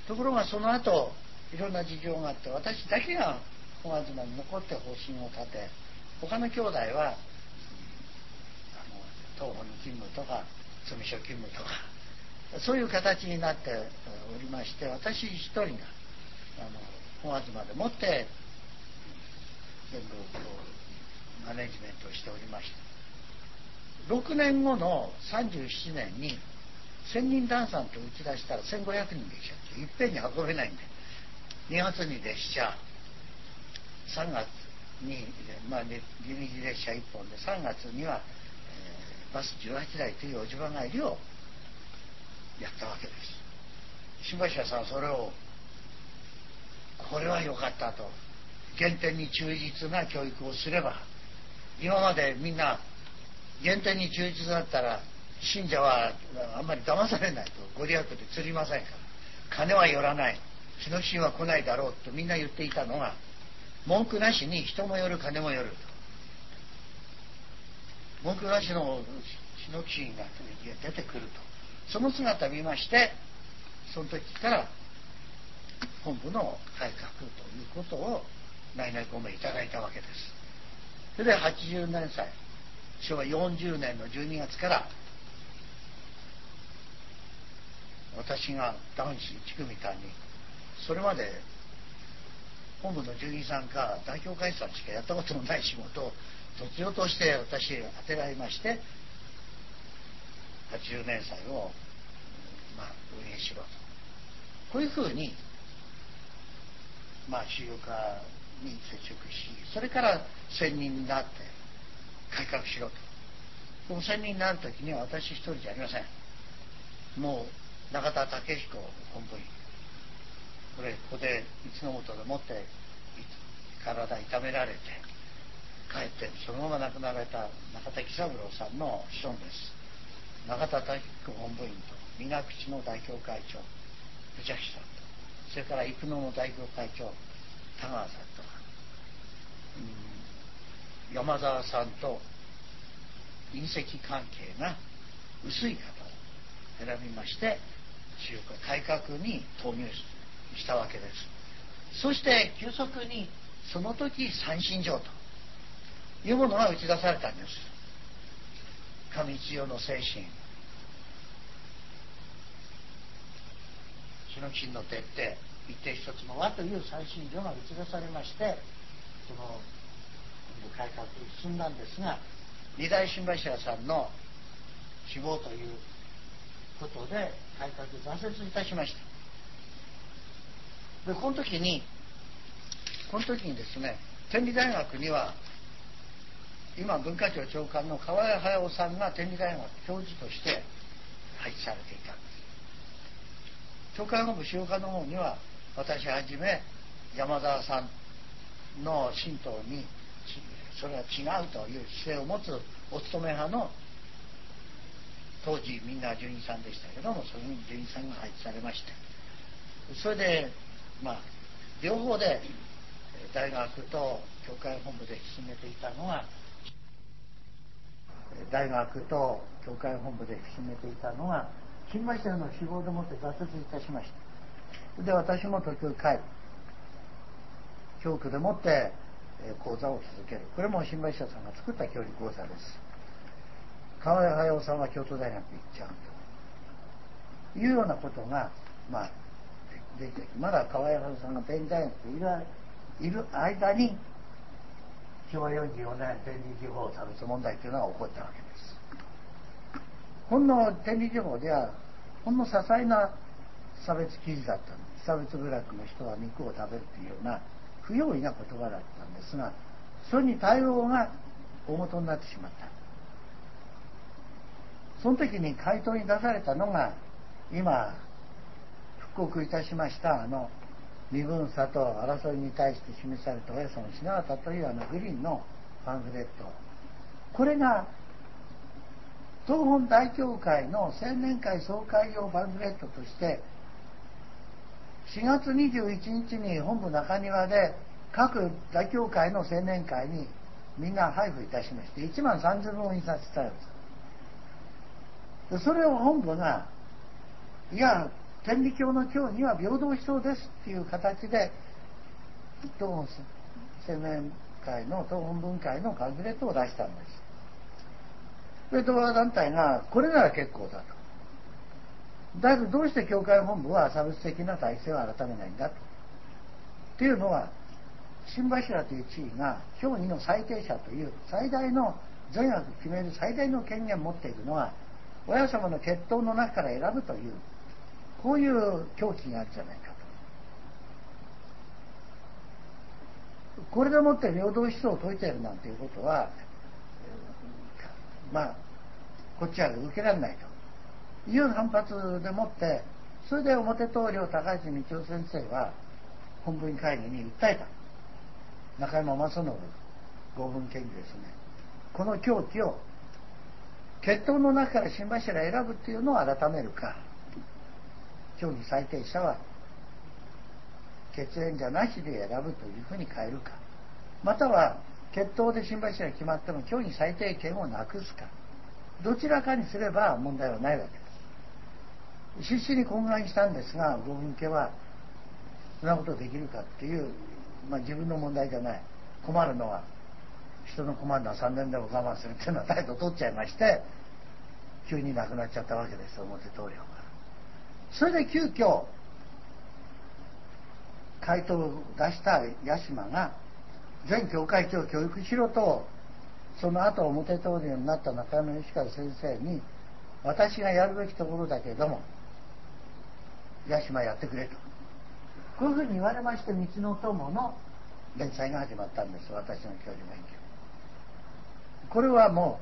ところがその後いろんな事情があって私だけが本和園に残って方針を立て、他の兄弟は東本の勤務とか詰所勤務とかそういう形になっておりまして、私一人が本和園でもって全部マネジメントをしておりました。6年後の37年に千人団さんと打ち出したら1500人できちゃっていっぺんに運べないんで、2月に列車、3月に臨時列車1本で、3月には、バス18台というおじば帰りをやったわけです。新橋屋さんはそれをこれは良かったと、原点に忠実な教育をすれば、今までみんな原点に忠実だったら信者はあんまり騙されないと、ご利益で釣りませんから、金は寄らない、日の神は来ないだろうとみんな言っていたのが、文句なしに人も寄る金も寄ると、文句なしの日の神が出てくると、その姿を見まして、その時から本部の改革ということを内々ご命いただいたわけです。それで80年祭、昭和40年の12月から私が男子1組担任、それまで本部の従員さんか代表会さんしかやったことのない仕事を卒業として私当てられまして、80年祭を運営しろと、こういうふうに宗教家に接触し、それから専任になって改革しろと。この専任になるときには私一人じゃありません。もう中田武彦本部員、ここで三の本でもって体痛められて帰ってそのまま亡くなられた中田喜三郎さんの子孫です。中田武彦本部員と水口の代表会長藤崎さんと、それから生野の代表会長田川さんとか、山沢さんと隕石関係が薄い方を選びまして宗教改革に投入したわけです。そして急速にその時三信条というものが打ち出されたんです。神一様の精神、日の神の徹底、 一定一つの和という最新条が打ち出されまして、その改革進んだんですが、二代新柱さんの死亡ということで改革挫折いたしました。でこの時にですね、天理大学には今文化庁長官の河合隼さんが天理大学教授として配置されていたんです。長官本部主要課の方には私はじめ山沢さんの神道にそれは違うという姿勢を持つお勤め派の当時みんな純次さんでしたけども、それに純次さんが配置されまして、それで両方で大学と教会本部で進めていたのが新柱の死亡でもって挫折いたしました。で私も時々帰る、教区でもって講座を続ける。これも新柱さんが作った教理講座です。河合隼さんは京都大学行っちゃうというようなことが出てきて、まだ河合隼さんが天理大学にいる間に昭和44年天理地方差別問題というのが起こったわけです。ほんの天理地方ではほんの些細な差別記事だったんです。差別部落の人は肉を食べるというような不用意な言葉だったんですが、それに対応が大元になってしまった。その時に回答に出されたのが今復刻いたしました身分差と争いに対して示されたおよその品形というグリーンのパンフレット、これが東本大教会の青年会総会用パンフレットとして4月21日に本部中庭で各大教会の青年会にみんな配布いたしまして、1万3000本印刷されました。それを本部がいや天理教の教には平等思想ですっていう形で東本青年会の東本分会のパンフレットを出したんです。で同和団体がこれなら結構だと。だけどどうして教会本部は差別的な体制を改めないんだと。っていうのは新柱という地位が教義の最低者という最大の善悪決める最大の権限を持っているのは親様の血統の中から選ぶというこういう境地があるじゃないかと。これでもって平等思想を説いているなんていうことはこっちは受けられないという反発でもって、それで表棟梁高市道夫先生は本部員会議に訴えた。中山正信合文研究ですね。この境地を血統の中から新柱選ぶっていうのを改めるか、教義最低者は血縁者なしで選ぶというふうに変えるか、または血統で新柱が決まっても教義最低権をなくすか、どちらかにすれば問題はないわけです。必死に懇願したんですが、合文家はそんなことできるかっていう、自分の問題じゃない、困るのは人の困るのは3年でも我慢するっていうような態度を取っちゃいまして、急に亡くなっちゃったわけです、表棟梁が。それで急遽回答を出した八島が前教会長を教育しろと、その後表棟梁になった中山義和先生に、私がやるべきところだけれども八島やってくれと、こういうふうに言われまして、道の友の連載が始まったんです、私の教授勉強。これはも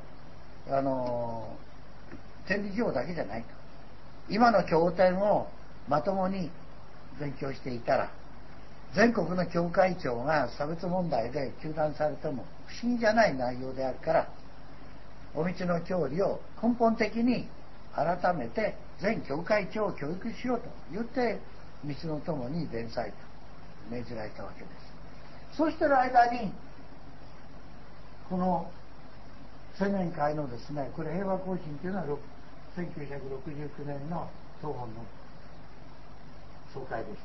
う天理教だけじゃないと。今の経典をまともに勉強していたら、全国の教会長が差別問題で糾弾されても不思議じゃない内容であるから、お道の教理を根本的に改めて全教会長を教育しろと言って道の友に連載と命じられたわけです。そうしてる間にこの青年会のですね、これ平和行進というのは1969年の東本の総会でした。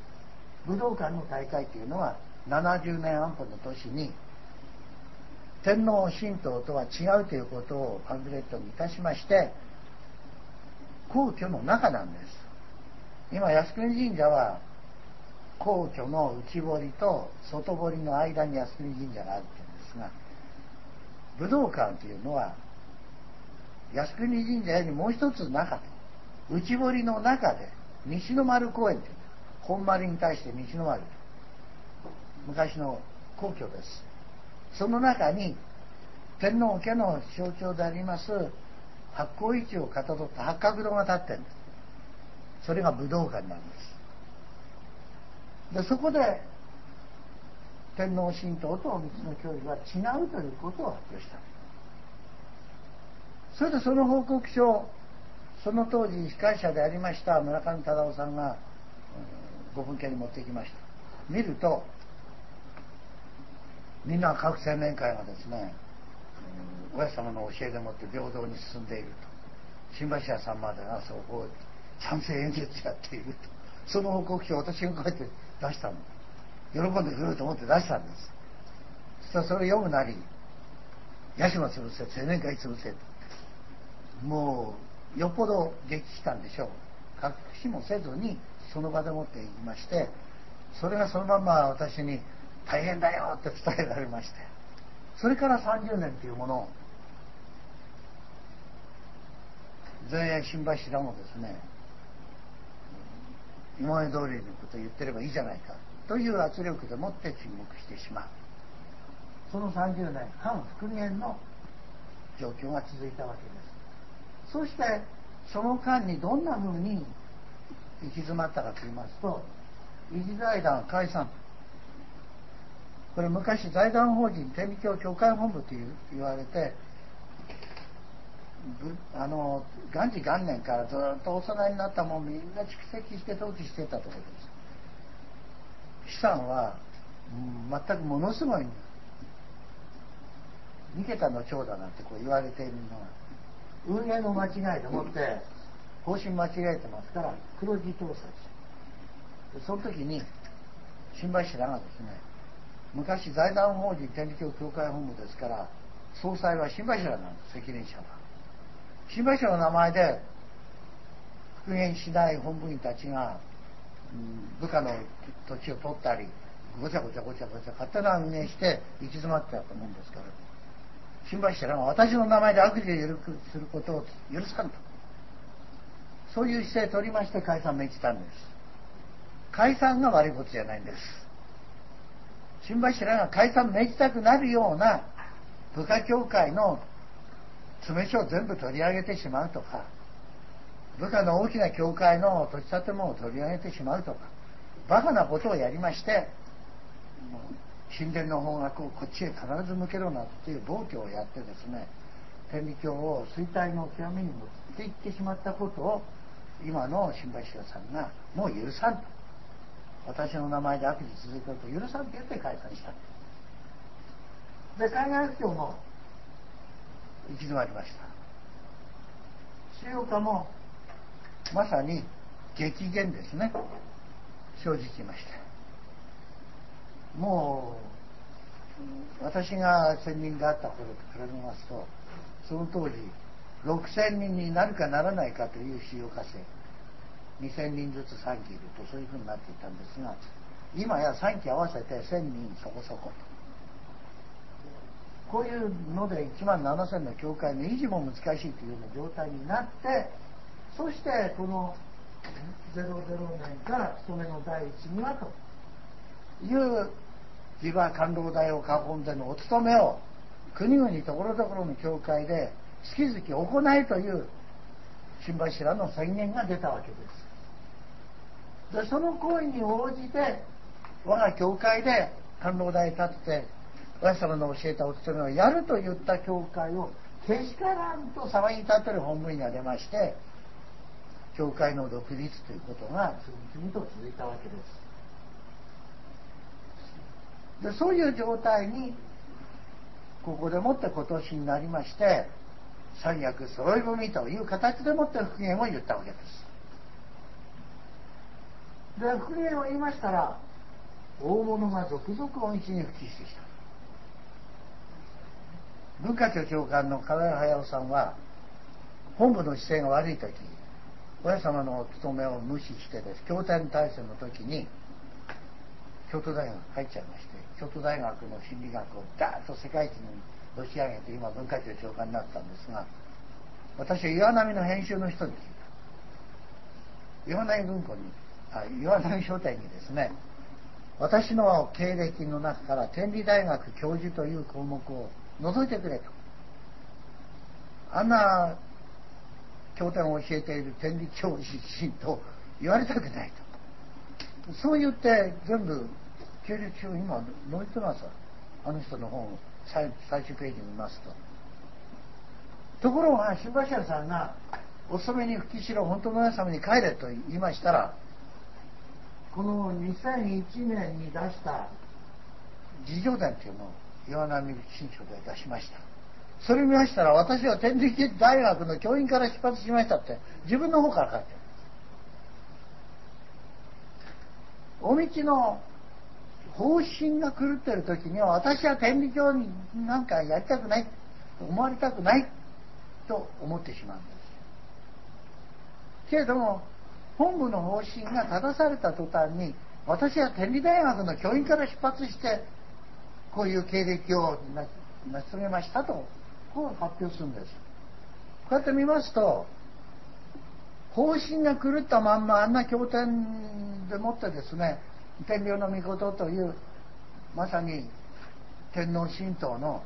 武道館の大会というのは70年安保の年に天皇神道とは違うということをパンフレットにいたしまして、皇居の中なんです。今靖国神社は皇居の内堀と外堀の間に靖国神社があるっていうんですが、武道館というのは靖国神社よりもう一つ中と、内堀の中で西の丸公園という、本丸に対して西の丸、昔の皇居です。その中に天皇家の象徴であります八甲市をかたどった八角堂が建ってるんです。それが武道館なんです。でそこで天皇神道と道の教理は違うということを発表した。それでその報告書をその当時司会者でありました村上忠夫さんがご分家に持ってきました。見るとみんな各青年会がですね、親様の教えでもって平等に進んでいると、新橋屋さんまでがそこを賛成演説やっていると、その報告書を私がこうやって出したの。喜んでくれると思って出したんです。そしたらそれを読むなり、八島潰せ、青年会潰せと、もうよっぽど激したんでしょう。隠しもせずにその場でもって言いまして、それがそのまま私に大変だよって伝えられまして、それから30年というものを前衛新橋らもですね、今まで通りのことを言ってればいいじゃないかという圧力でもって沈黙してしまう。その30年反復元の状況が続いたわけです。そしてその間にどんなふうに行き詰まったかと言いますと、一財団解散、これ昔財団法人天理教教会本部と言われて、元治元年からずっとお供えになったもんみんな蓄積して統治していたところです。資産は、全くものすごい2桁の長だなんてこう言われているのは運営の間違いでもって方針間違えてますから黒字盗撮。その時に新橋らがですね、昔財団法人天理教教会本部ですから総裁は新橋らなんです。責任者は新橋らの名前で復元しない本部員たちが、部下の土地を取ったりごちゃごちゃ勝手な運営して行き詰まってたと思うんですから、新橋らが私の名前で悪事をすることを許さんと、そういう姿勢を取りまして解散を命じたんです。解散が悪いことじゃないんです。新橋らが解散を命じたくなるような部下協会の詰め所を全部取り上げてしまうとか、部下の大きな協会の土地建物を取り上げてしまうとか、バカなことをやりまして、神殿の方角をこっちへ必ず向けろなという暴挙をやってですね、天理教を衰退の極みに持っていってしまったことを今の新橋屋さんがもう許さんと、私の名前で悪事続けると許さんと言って解散した。で海外不況も行き詰まりました。使用化もまさに激減ですね、生じていました。もう私が専任があった頃と比べますと、その当時6000人になるかならないかという使用化制、2000人ずつ3期いるとそういうふうになっていたんですが、今や3期合わせて1000人そこそこと、こういうので1万7000の教会の維持も難しいというような状態になって、そしてこの00年から勤めの第一にはという地場官労大を囲んでのお勤めを国々ところどころの教会で月々行えという新橋らの宣言が出たわけです。でその行為に応じて我が教会で官労大立てて親様の教えたお勤めをやるといった教会をけしからんと騒ぎ立てる本部員が出まして、教会の独立ということが次々と続いたわけです。でそういう状態にここでもって今年になりまして、三役揃い踏みという形でもって復元を言ったわけです。で復元を言いましたら大物が続々恩師に復帰してきた。文化庁長官の金谷隼さんは本部の姿勢が悪い時、親様のお務めを無視してです、経典体制の時に京都大学入っちゃいまして、京都大学の心理学をダーッと世界一に押し上げて、今文化庁長官になったんですが、私は岩波の編集の人に聞いた。岩波文庫に、岩波書店にですね、私の経歴の中から天理大学教授という項目を除いてくれと。あんな経典を教えている天理教出身と言われたくないと。そう言って全部経歴を今載いてます。あの人の本を最終ページに見ますと。ところが新橋さんがお勤めに復帰しろ、本当の皆様に帰れと言いましたら、この2001年に出した自叙伝というのを岩波新書で出しました。それ見ましたら、私は天理大学の教員から出発しましたって自分の方から書いてある。お道の方針が狂っている時には、私は天理教になんかやりたくない、思われたくないと思ってしまうんです。けれども本部の方針が正された途端に、私は天理大学の教員から出発してこういう経歴を成し遂げましたと、こう発表するんです。こうやって見ますと、方針が狂ったまんまあんな経典でもってですね、天領の御事というまさに天皇神道の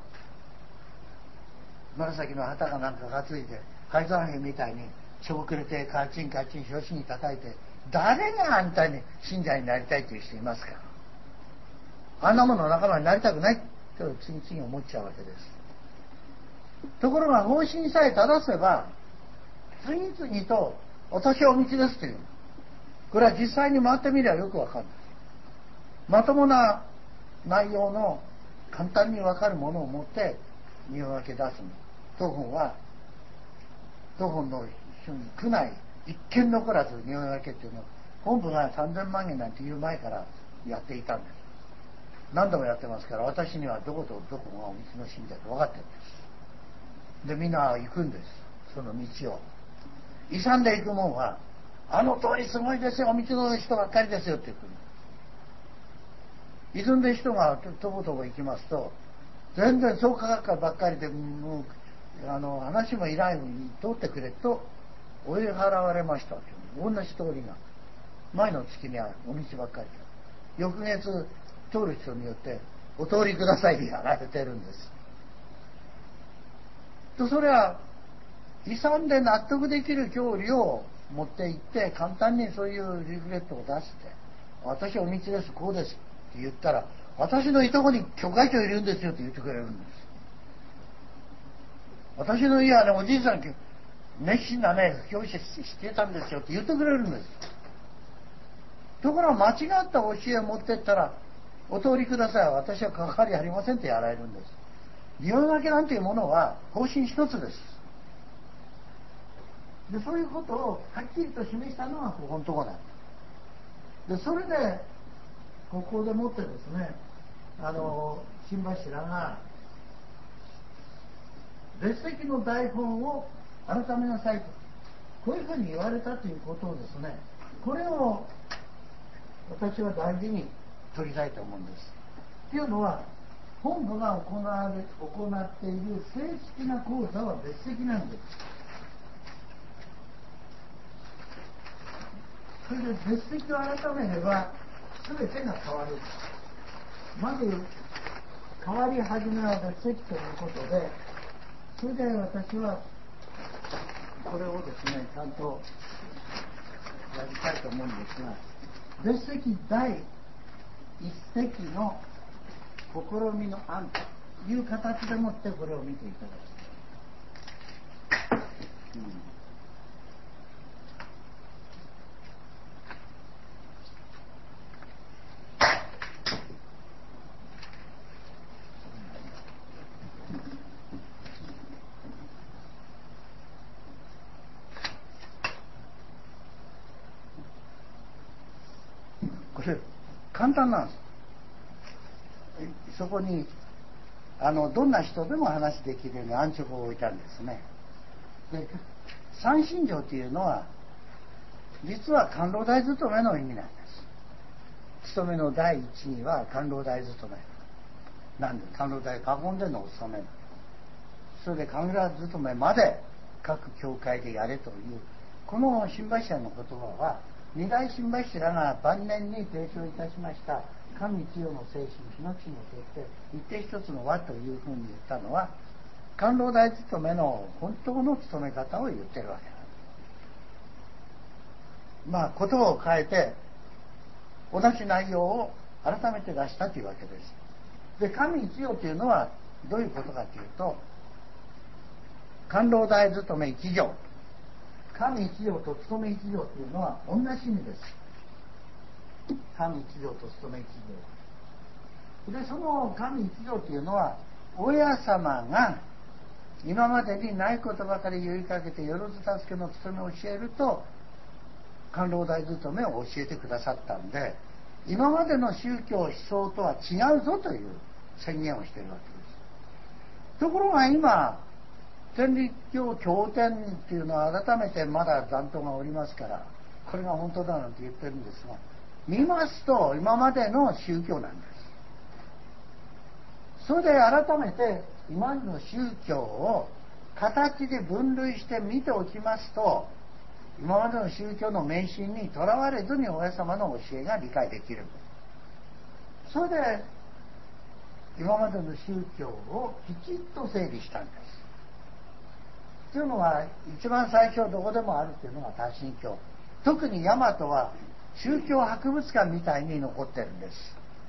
紫の旗かなんかがついて海山兵みたいにしょぼくれてカチンカチン拍子に叩いて、誰があんたに信者になりたいという人いますか。あんなもの仲間になりたくないと次々思っちゃうわけです。ところが方針さえ正せば次々と私はお道ですという、これは実際に回ってみればよくわかる。まともな内容の簡単にわかるものを持って匂い分け出すの。当本の区内一件残らず匂い分けっていうのを本部が3000万円なんていう前からやっていたんです。何度もやってますから、私にはどことどこがお道の信者と分かってるんです。でみんな行くんです、その道を。勇んでいくもんは、あの通りすごいですよ、お道の人ばっかりですよって言う。歪んでる人がとぼとぼ行きますと、全然創価学会ばっかりでもう話もいないのに通ってくれと追い払われましたっていう同じ通りが前の月にはお道ばっかりで、翌月通る人によってお通りくださいやられてるんです。とそれは勇んで納得できる教理を持って行って簡単にそういうリフレットを出して、私はお道ですこうですって言ったら、私のいとこに教会長いるんですよって言ってくれるんです。私の家はね、おじいさん熱心なね教師してたんですよって言ってくれるんです。ところが間違った教えを持ってったら、お通りください、私は関わりありませんってやられるんです。世の中なんていうものは方針一つです。でそういうことをはっきりと示したのがここのところなんです。でそれでここでもってですね、新柱が列席の台本を改めなさいと、こういうふうに言われたということをですね、これを私は大事に取りたいと思うんです。というのは、本部が行っている正式な講座は別席なんです。それで別席を改めれば全てが変わる。まず変わり始めは別席ということで、それで私はこれをですねちゃんとやりたいと思うんですが、別席第一席の試みの案という形でもってこれを見ていただきたい。これ簡単なんです。そこにどんな人でも話できるように安直を置いたんですね。で三信条というのは実は官老大勤めの意味なんです。 勤めの第一位は官労大勤めなんで、官労大囲んでのお勤め。それで官労勤めまで各教会でやれという、この新柱の言葉は二大新柱が晩年に提唱いたしました神一様の精神、日の地の徹底、一定一つの和というふうに言ったのは、官労大勤めの本当の務め方を言ってるわけなんです。ことを変えて同じ内容を改めて出したというわけです。で、神一様というのはどういうことかというと、官労大勤め一条、神一条と勤め一条というのは同じ意味です。神一条と勤め一条で、その神一条というのは親様が今までにないことばかり言いかけてよろず助けの務めを教えると、官労大勤めを教えてくださったんで、今までの宗教思想とは違うぞという宣言をしているわけです。ところが今、天理教経典っていうのは改めてまだ残党がおりますから、これが本当だなんて言ってるんですが、見ますと今までの宗教なんです。それで改めて今までの宗教を形で分類して見ておきますと、今までの宗教の迷信にとらわれずに親様の教えが理解できる。それで今までの宗教をきちっと整理したんです。というのは、一番最初どこでもあるというのが多神教。特に大和は宗教博物館みたいに残ってるんです。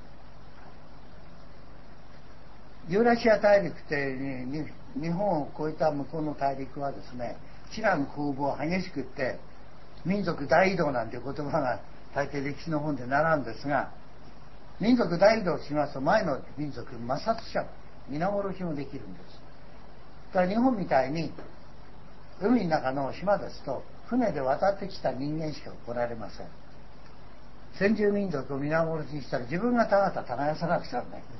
ユーラシア大陸って日本を越えた向こうの大陸はですね、知らぬ攻防激しくって、民族大移動なんていう言葉が大抵歴史の本で並んですが、民族大移動しますと前の民族抹殺しちゃう、皆殺しもできるんです。だから日本みたいに海の中の島ですと船で渡ってきた人間しか来られません。先住民族を皆殺しにしたら自分がたがた耕さなくちゃならないんです。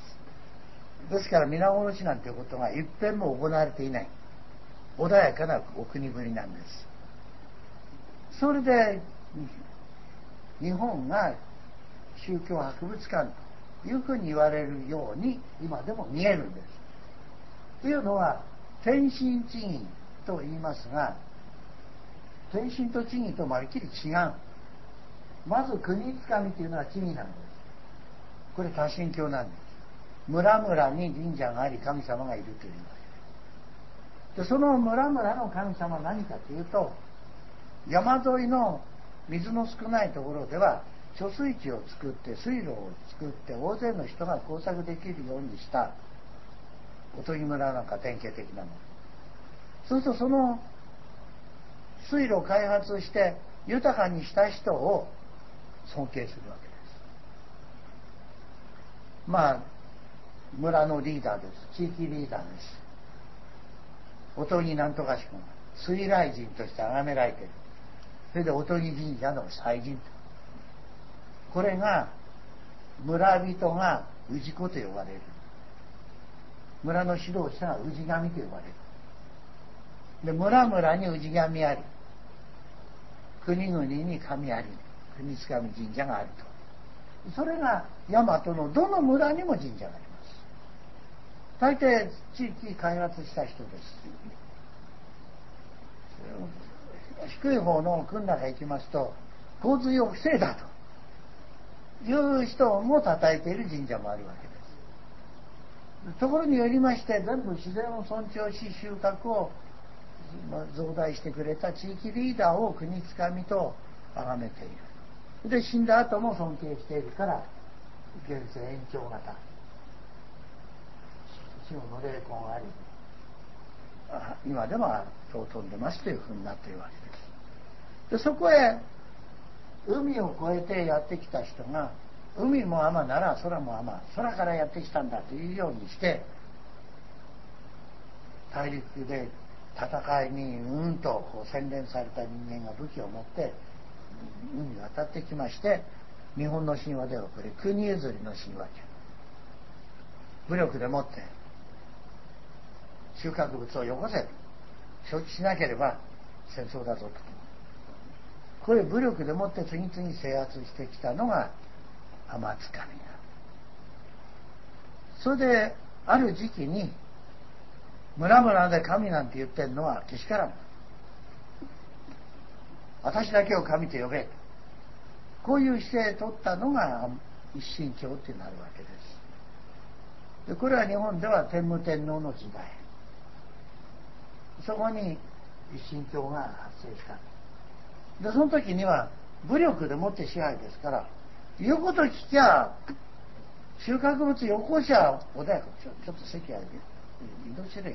ですから皆殺しなんていうことが一遍も行われていない穏やかなお国ぶりなんです。それで日本が宗教博物館というふうに言われるように今でも見えるんです。というのは天神地義と言いますが、天神と地義とまるっきり違う。まず国つかみというのは地義なんです。これ多神教なんです。村々に神社があり神様がいるというわけで、その村々の神様は何かというと、山沿いの水の少ないところでは貯水池を作って水路を作って大勢の人が耕作できるようにしたおとぎ村なんか典型的なもの。そうするとその水路を開発して豊かにした人を尊敬するわけです。村のリーダーです。地域リーダーです。おとぎなんとかしくん水雷神として崇められている。それでおとぎ神社の祭神と、これが村人が氏子と呼ばれる。村の指導者が氏神と呼ばれる。で、村々に氏神あり、国々に神あり、国津神神社があると。それが大和のどの村にも神社があります。大抵地域開発した人です。低い方の区の中へ行きますと、洪水を防いだという人も叩いている神社もあるわけです。ところによりまして、全部自然を尊重し収穫を増大してくれた地域リーダーを国つかみと崇めている。で、死んだ後も尊敬しているから現世延長型死後の霊魂あり、今では尊んでますというふうになっているわけです。で、そこへ海を越えてやってきた人が、海も天なら空も天、空からやってきたんだというようにして、大陸で戦いにと洗練された人間が武器を持って海に渡ってきまして、日本の神話ではこれ国譲りの神話で、武力でもって収穫物をよこせ、承知しなければ戦争だぞと、こういう武力でもって次々制圧してきたのが天津神が。それである時期に村々で神なんて言ってるのはけしからん、私だけを神と呼べ、こういう姿勢を取ったのが一神教ってなるわけです。でこれは日本では天武天皇の時代、そこに一神教が発生した。でその時には武力でもって支配ですから、言うこと聞きゃ収穫物よこしゃ穏やか。ちょっと席あげて移動してるよ、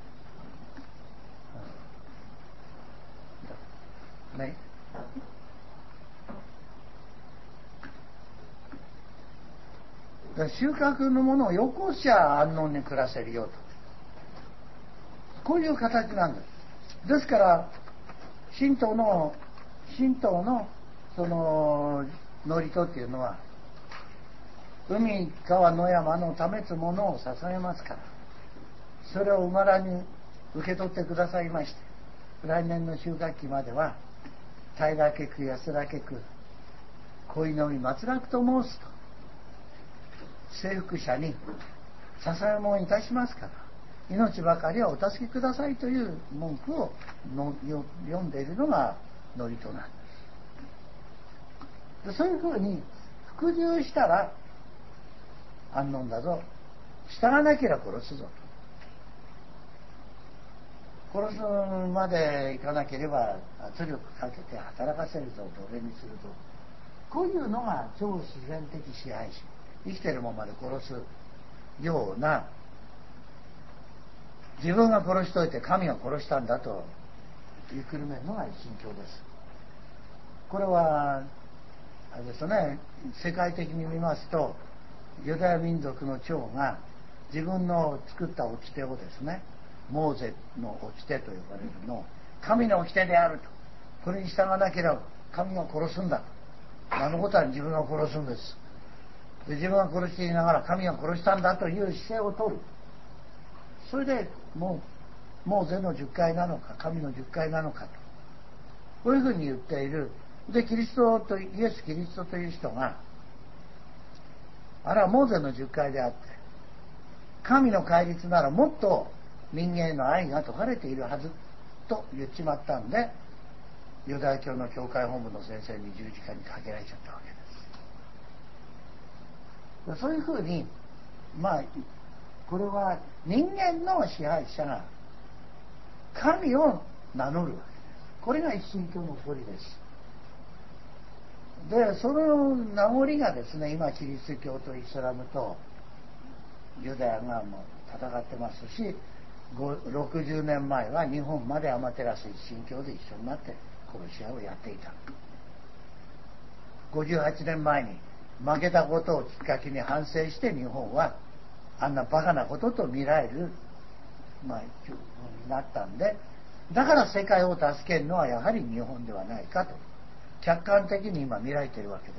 ね、収穫のものをよこしゃ安穏に暮らせるよと、こういう形なんです。ですから神道のその祝詞っていうのは、海川野山の試つものを捧げますから、それをうまらに受け取ってくださいまして、来年の収穫期までは平らけく安らけく恋のみ松楽と申すと、征服者に捧げ物いたしますから、命ばかりはお助けくださいという文句を読んでいるのが祝詞なんです。でそういうふうに服従したら安穏だぞ、従わなければ殺すぞと、殺すまでいかなければ圧力かけて働かせるぞ、奴隷にするぞ、こういうのが超自然的支配者、生きてるもんまで殺すような、自分が殺しといて神が殺したんだと言いくるめるのが一神教です。これはあれですね、世界的に見ますとユダヤ民族の長が自分の作った掟をですね、モーゼの掟と呼ばれるのを神の掟であると、これに従わなければ神が殺すんだ、あのことは自分が殺すんです。で自分が殺していながら神が殺したんだという姿勢を取る。それでモーゼの10回なのか神の10回なのかと、こういうふうに言っている。でイエス・キリストという人が、あれはモーゼの10回であって、神の戒律ならもっと人間への愛が説かれているはずと言っちまったんで、ユダヤ教の教会本部の先生に十字架にかけられちゃったわけです。そういうふうにこれは人間の支配者が神を名乗るわけです。これが一神教の起こりです。でその名残がですね、今キリスト教とイスラムとユダヤがもう戦ってますし、60年前は日本までアマテラス一神教で一緒になって殺し合いをやっていた。58年前に負けたことをきっかけに反省して、日本はあんなバカなことと見られるになったんで、だから世界を助けるのはやはり日本ではないかと客観的に今見られているわけです。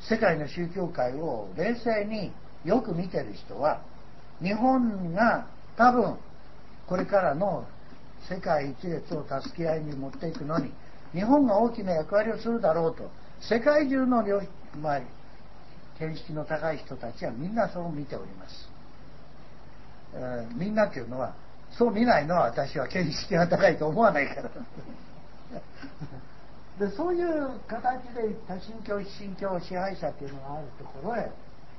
世界の宗教界を冷静によく見てる人は、日本が多分これからの世界一列を助け合いに持っていくのに日本が大きな役割をするだろうと、世界中の見識の高い人たちはみんなそう見ております。みんなというのは、そう見ないのは私は見識が高いと思わないからでそういう形で多神教一神教支配者というのがあるところへ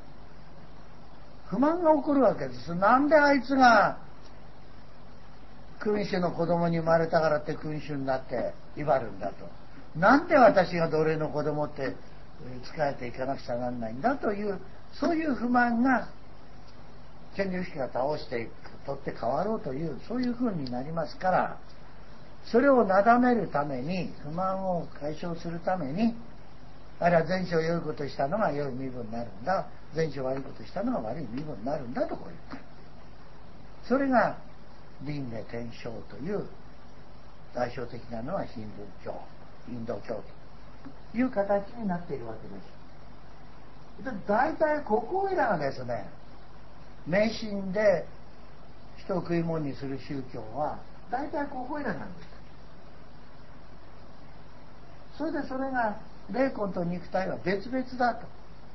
不満が起こるわけです。なんであいつが君主の子供に生まれたからって君主になって威張るんだと、なんで私が奴隷の子供って仕えていかなくちゃならないんだという、そういう不満が権力者が倒していく取って変わろうという、そういう風になりますから、それをなだめるために、不満を解消するために、あるいは前書良いことしたのが良い身分になるんだ、前書悪いことしたのが悪い身分になるんだとこう言ってる。それが輪廻転生という代表的なのはヒンドゥー教という形になっているわけです。で大体ここいらがですね、迷信で人を食い物にする宗教は大体ここいらなんです。それでそれが霊魂と肉体は別々だと、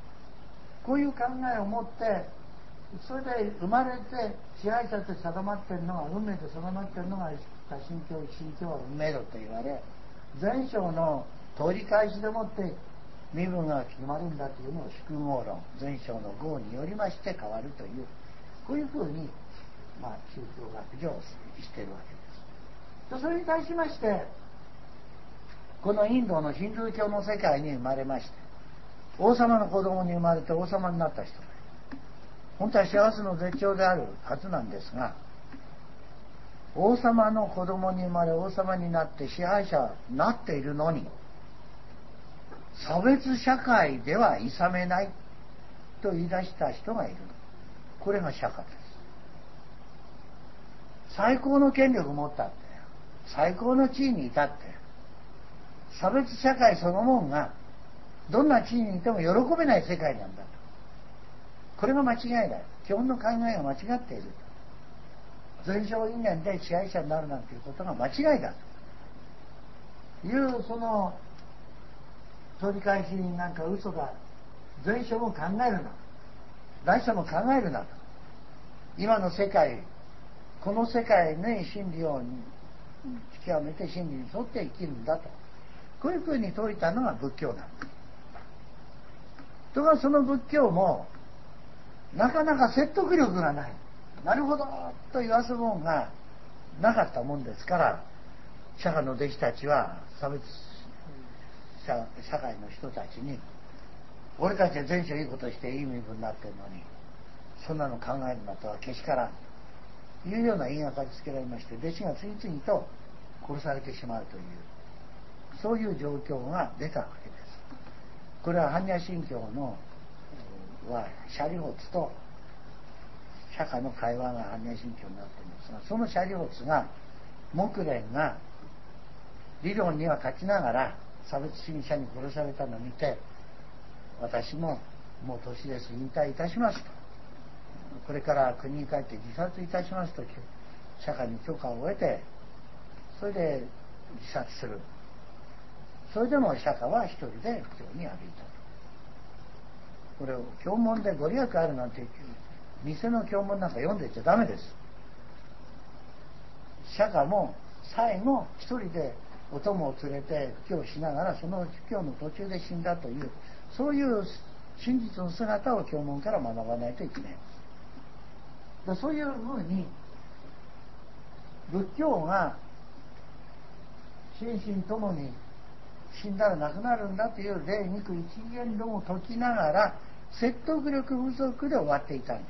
こういう考えを持って、それで生まれて支配者と定まっているのが、運命と定まっているのが多神教、一神教は運命論と言われ、前章の通り返しでもって身分が決まるんだというのを宿業論、前章の号によりまして変わるという、こういうふうに、宗教学上しているわけです。それに対しまして、このインドのヒンドゥー教の世界に生まれまして、王様の子供に生まれて王様になった人がいる。本当は幸せの絶頂であるはずなんですが、王様の子供に生まれ王様になって支配者になっているのに、差別社会では諌めないと言い出した人がいる。これが釈迦です。最高の権力を持ったって、最高の地位にいたって、差別社会そのものがどんな地位にいても喜べない世界なんだと。これが間違いだ。基本の考えが間違っている。前哨因縁で支配者になるなんていうことが間違いだという、その取り返しなんか嘘だ。前哨も考えるな、来者も考えるなと。今の世界、この世界に真理を極めて真理に沿って生きるんだと、こういうふうに説いたのが仏教なんです。とがその仏教もなかなか説得力がない。なるほどと言わすもんがなかったもんですから、釈迦の弟子たちは差別社会の人たちに、俺たちは前書いいことしていい身分になってるのに、そんなの考えるなとはけしからんというような言いがかりつけられまして、弟子が次々と殺されてしまうという、そういう状況が出たわけです。これは般若心経のはシャリホツと釈迦の会話が般若心経になっているんですが、そのシャリホツが木蓮が理論には勝ちながら差別主義者に殺されたのを見て、私ももう年です、引退いたしますと、これから国に帰って自殺いたしますと釈迦に許可を得て、それで自殺する。それでも釈迦は一人で不況に歩いたと。これを経文でご利益あるなんて偽の経文なんか読んでちゃダメです。釈迦も最後一人でお供を連れて布教しながら、その布教の途中で死んだという、そういう真実の姿を経文から学ばないといけない。そういうふうに仏教が心身ともに死んだらなくなるんだという霊肉一元論を説きながら、説得力不足で終わっていたんです。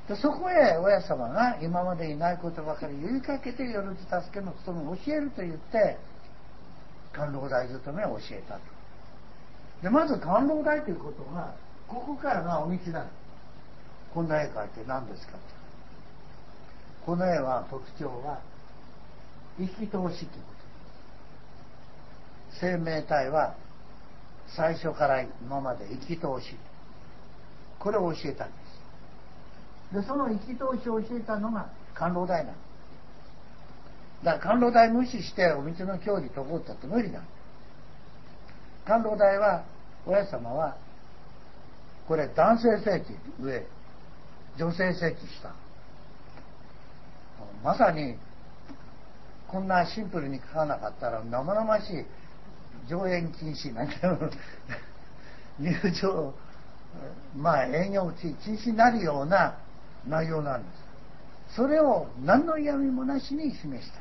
でそこへ親様が今までいないことばかり言いかけて、よろず助けの務めを教えると言って官老大務めを教えたと。でまず官老大ということが、ここからがお道なの。こんな絵描いて何ですかと。この絵は特徴は生き通しということ。生命体は最初から今まで生き通し、これを教えたんです。でその生き通しを教えたのが官老大なの。だから官老大無視してお道の教理解こうったって無理だ。官老大は、親様はこれ男性性器上、女性性器下、まさにこんなシンプルに書かなかったら生々しい上演禁止なんて入場、営業禁止になるような内容なんです。それを何の嫌味もなしに示した。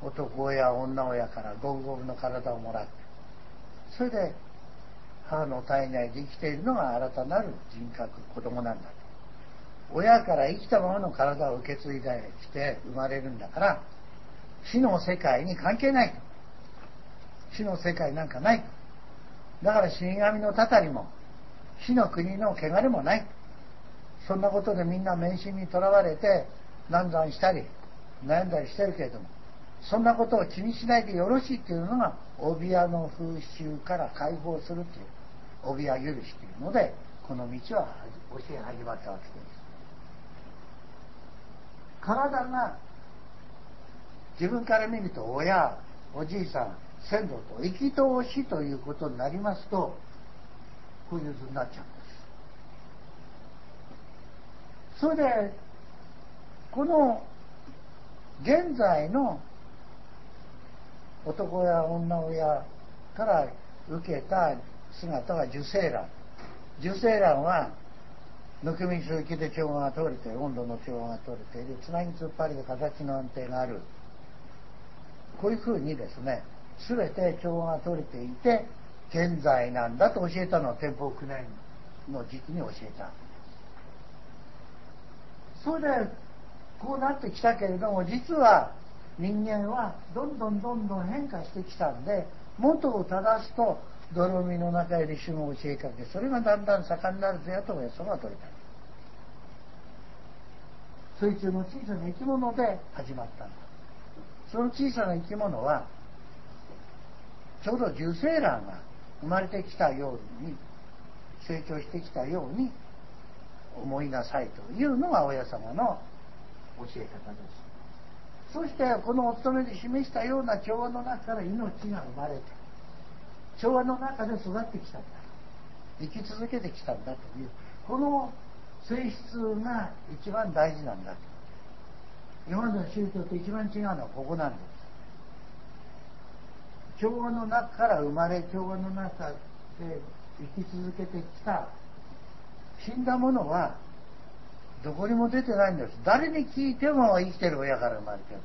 男親女親から五分五分の体をもらって、それで母の体内で生きているのが新たなる人格、子供なんだと。親から生きたままの体を受け継いできて生まれるんだから、死の世界に関係ないと。死の世界なんかないと。だから死神のたたりも死の国の汚れもない。そんなことでみんな迷信にとらわれて難産したり悩んだりしてるけれども、そんなことを気にしないでよろしいっていうのが帯屋の風習から解放するっていう、帯屋許しというのでこの道は教え始まったわけです。体が自分から見ると親、おじいさん、先祖と生き通しということになりますと、 こういう図になっちゃうんです。それでこの現在の男や女親から受けた姿は受精卵。受精卵はぬくみ続きで調和が取れて、温度の調和が取れている、つなぎ突っ張りで形の安定がある、こういうふうにですね、全て調和が取れていて現在なんだと教えたのは天保9年の時期に教えた。それでこうなってきたけれども、実は人間はどんどん変化してきたんで、元を正すと泥海の中より種を教えかけ、それがだんだん盛んになるぜやとおやそが取れた。水中の小さな生き物で始まったんだ。その小さな生き物はちょうど受精卵が生まれてきたように、成長してきたように思いなさいというのが親様の教え方です。そしてこのお勤めで示したような調和の中から命が生まれて、調和の中で育ってきたんだ、生き続けてきたんだという、この性質が一番大事なんだと。今までの宗教と一番違うのはここなんです。調和の中から生まれ、調和の中で生き続けてきた死んだものはどこにも出てないんです。誰に聞いても生きてる親から生まれてる。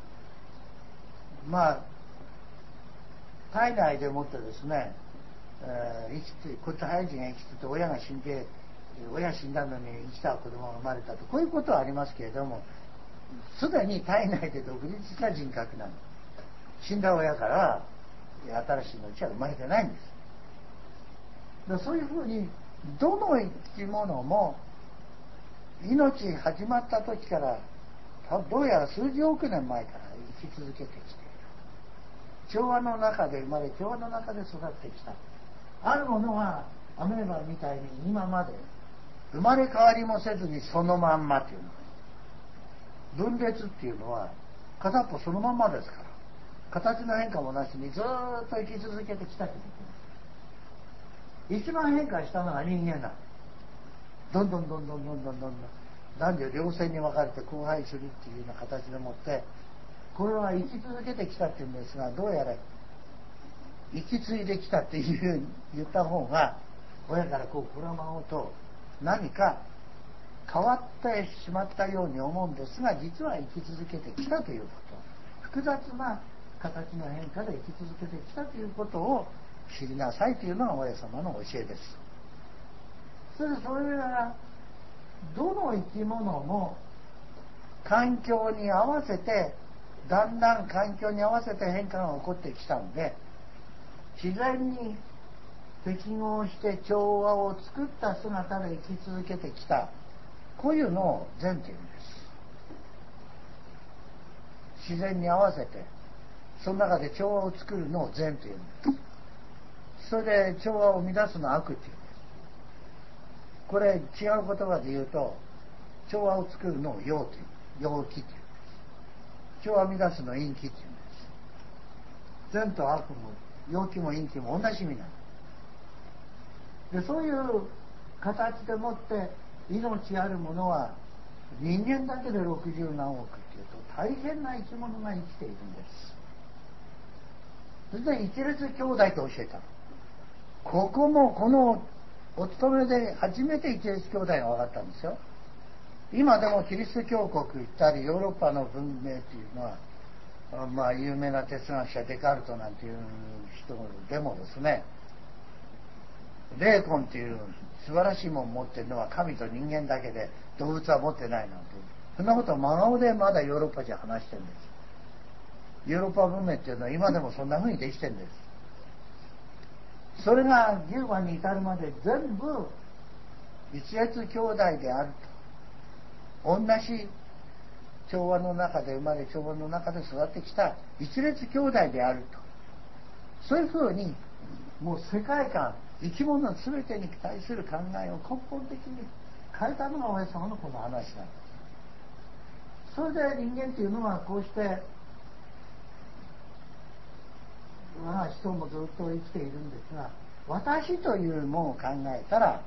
まあ体内でもってですね、生きてこっち早人が生きてて親が死んで、親死んだのに生きた子供が生まれたと、こういうことはありますけれども、すでに体内で独立した人格なの。死んだ親から新しい命は生まれてないんです。でそういうふうにどの生き物も命始まった時からどうやら数十億年前から生き続けてきている。調和の中で生まれ、調和の中で育ってきた。あるものはアメーバみたいに今まで生まれ変わりもせずにそのまんまというの。分裂っていうのは片っぽそのまんまですから、形の変化もなしにずっと生き続けてきたということです。一番変化したのが人間だ。どんどん男女両性に分かれて交配するっていうような形でもって、これは生き続けてきたっていうんですが、どうやら生き継いできたっていうふうに言った方が親からこうこらまおうと何か変わってしまったように思うんですが、実は生き続けてきたということ、複雑な形の変化で生き続けてきたということを知りなさいというのが親様の教えです。それはどの生き物も環境に合わせて、だんだん環境に合わせて変化が起こってきたんで、自然に適合して調和を作った姿で生き続けてきた、こういうのを善というんです。自然に合わせてその中で調和を作るのを善というんです。それで調和を乱すのを悪っていうんです。これ違う言葉で言うと、調和を作るのを陽という、陽気というんです。調和を乱すのを陰気というんです。善と悪も陽気も陰気も同じ意味なんです。でそういう形でもって命あるものは人間だけで60何億っていうと大変な生き物が生きているんです。それで一列兄弟と教えた。ここもこのお勤めで初めて一列兄弟が分かったんですよ。今でもキリスト教国行ったりヨーロッパの文明っていうのは、まあ有名な哲学者デカルトなんていう人でもですね、霊魂っていう素晴らしいもん持ってるのは神と人間だけで動物は持ってないなんて、そんなことを真顔でまだヨーロッパじゃ話してるんです。ヨーロッパ文明っていうのは今でもそんな風にできてるんです。それが牛馬に至るまで全部一列兄弟であると、同じ調和の中で生まれ調和の中で育ってきた一列兄弟であると、そういう風にもう世界観、生き物全てに対する考えを根本的に変えたのが親様のこの話なんです。それで人間というのはこうして我が子孫もずっと生きているんですが、 私というものを考えたら、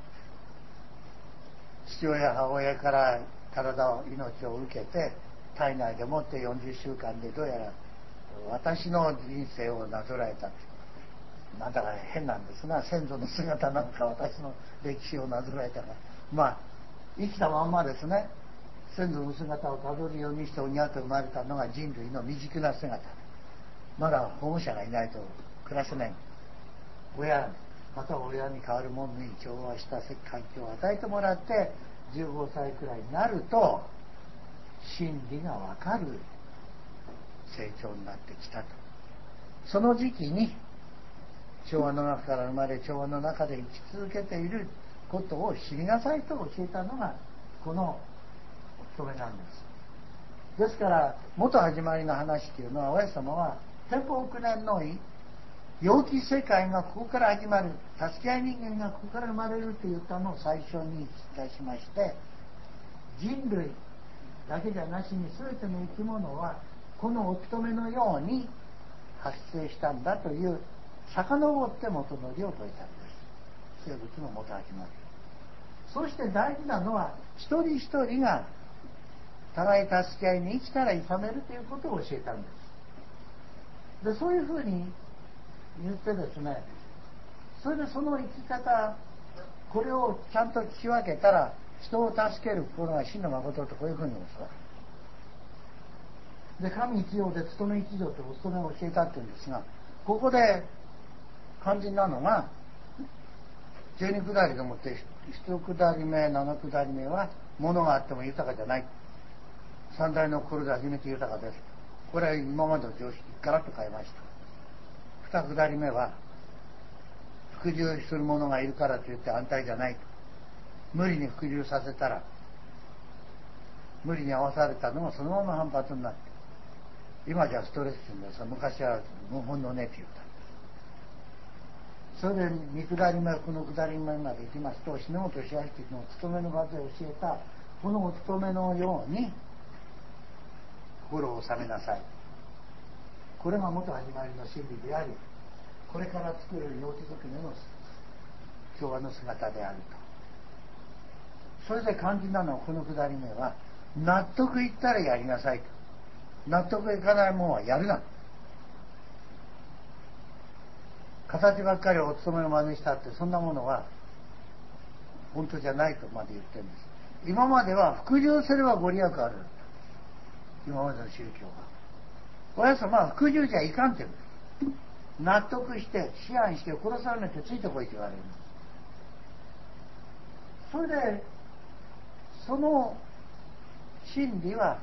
父親母親から命を受けて体内でもって40週間でどうやら私の人生をなぞらえた。なんだか変なんですが、先祖の姿なのか私の歴史をなぞらえたか、生きたまんまですね、先祖の姿をたどるようにしておにゃと生まれたのが人類の未熟な姿。まだ保護者がいないと暮らせない。親または親に代わる者に調和した環境を与えてもらって15歳くらいになると真理が分かる成長になってきたと。その時期に調和の中から生まれ調和の中で生き続けていることを知りなさいと教えたのがこのお務めなんです。ですから元始まりの話というのは、親様は天保9年の陽気世界がここから始まる、助け合い人間がここから生まれると言ったのを最初にいたしまして、人類だけじゃなしに全ての生き物はこのお務めのように発生したんだという遡って元の理を説いたんです。生物の元始まり。そして大事なのは一人一人が互い助け合いに生きたら諌めるということを教えたんです。でそういうふうに言ってですね、それでその生き方、これをちゃんと聞き分けたら人を助ける心が真の誠とこういうふうに教わる。で神一条で務め一条とお務めを教えたっていうんですが、ここで肝心なのが12下りでもって1下り目7下り目は物があっても豊かじゃない、三大の心で初めて豊かです。これは今までの常識ガラッと変えました。2下り目は服従する者がいるからといって安泰じゃないと。無理に服従させたら無理に合わされたのがそのまま反発になって、今じゃストレスっていうんですが、昔は本能ねって言ったんです。それで2下り目この下り目まで行きますと、篠本義明のお勤めの場で教えたこのお勤めのように心を収めなさい。これが元始まりの真理であり、これから作る陽気づくめの調和の姿であると。それで肝心なのはこの下り目は、納得いったらやりなさいと。納得いかないものはやるな。形ばっかりお勤めの真似したって、そんなものは本当じゃないとまで言ってるんです。今までは服従すればご利益ある。今までの宗教は。親様は服従じゃいかんって言うんです。納得して、思案して、殺されてついてこいって言われる。それで、その真理は、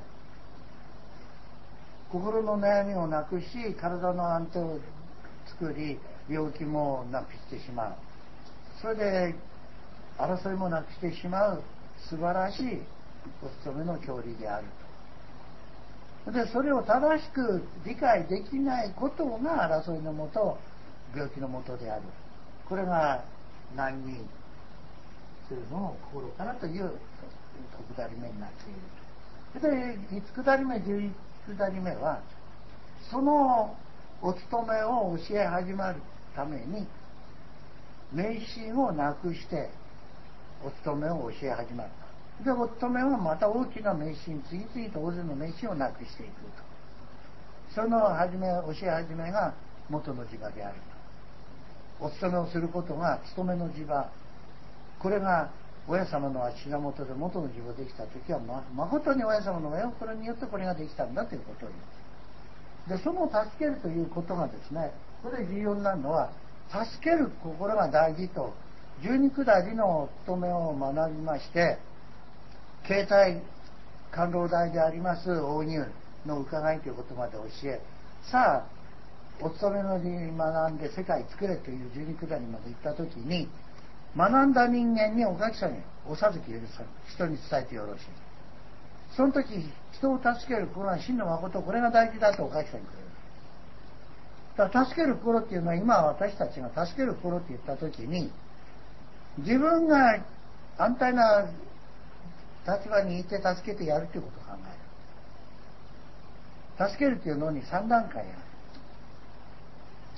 心の悩みをなくし、体の安定を作り、病気もなくしてしまう。それで、争いもなくしてしまう素晴らしいお勤めの教理であると。で、それを正しく理解できないことが争いのもと、病気のもとである。これが難儀というのを心からという下り目になっていると。で、5下り目、11下り目は、そのお勤めを教え始まるために、迷信をなくして、お勤めを教え始まる。で、お勤めはまた大きな迷信、次々と大勢の迷信をなくしていくと。その教え始めが元の磁場であると。お勤めをすることが勤めの磁場。これが親様の足が元で元の磁場できたときは、誠に親様の親心によってこれができたんだということを言う。で、その助けるということがですね、これ重要になるのは、助ける心が大事と、12下りの務めを学びまして、携帯官老大であります大入の伺いということまで教え、さあお勤めのに学んで世界作れという12下りまで行った時に、学んだ人間におかきさんにお授け許される。人に伝えてよろしい。その時人を助ける心は真の誠、これが大事だとおかきさんにくれる。だから助ける心っていうのは、今私たちが助ける心って言った時に、自分が安泰な立場にいて助けてやるということを考える。助けるというのに3段階ある。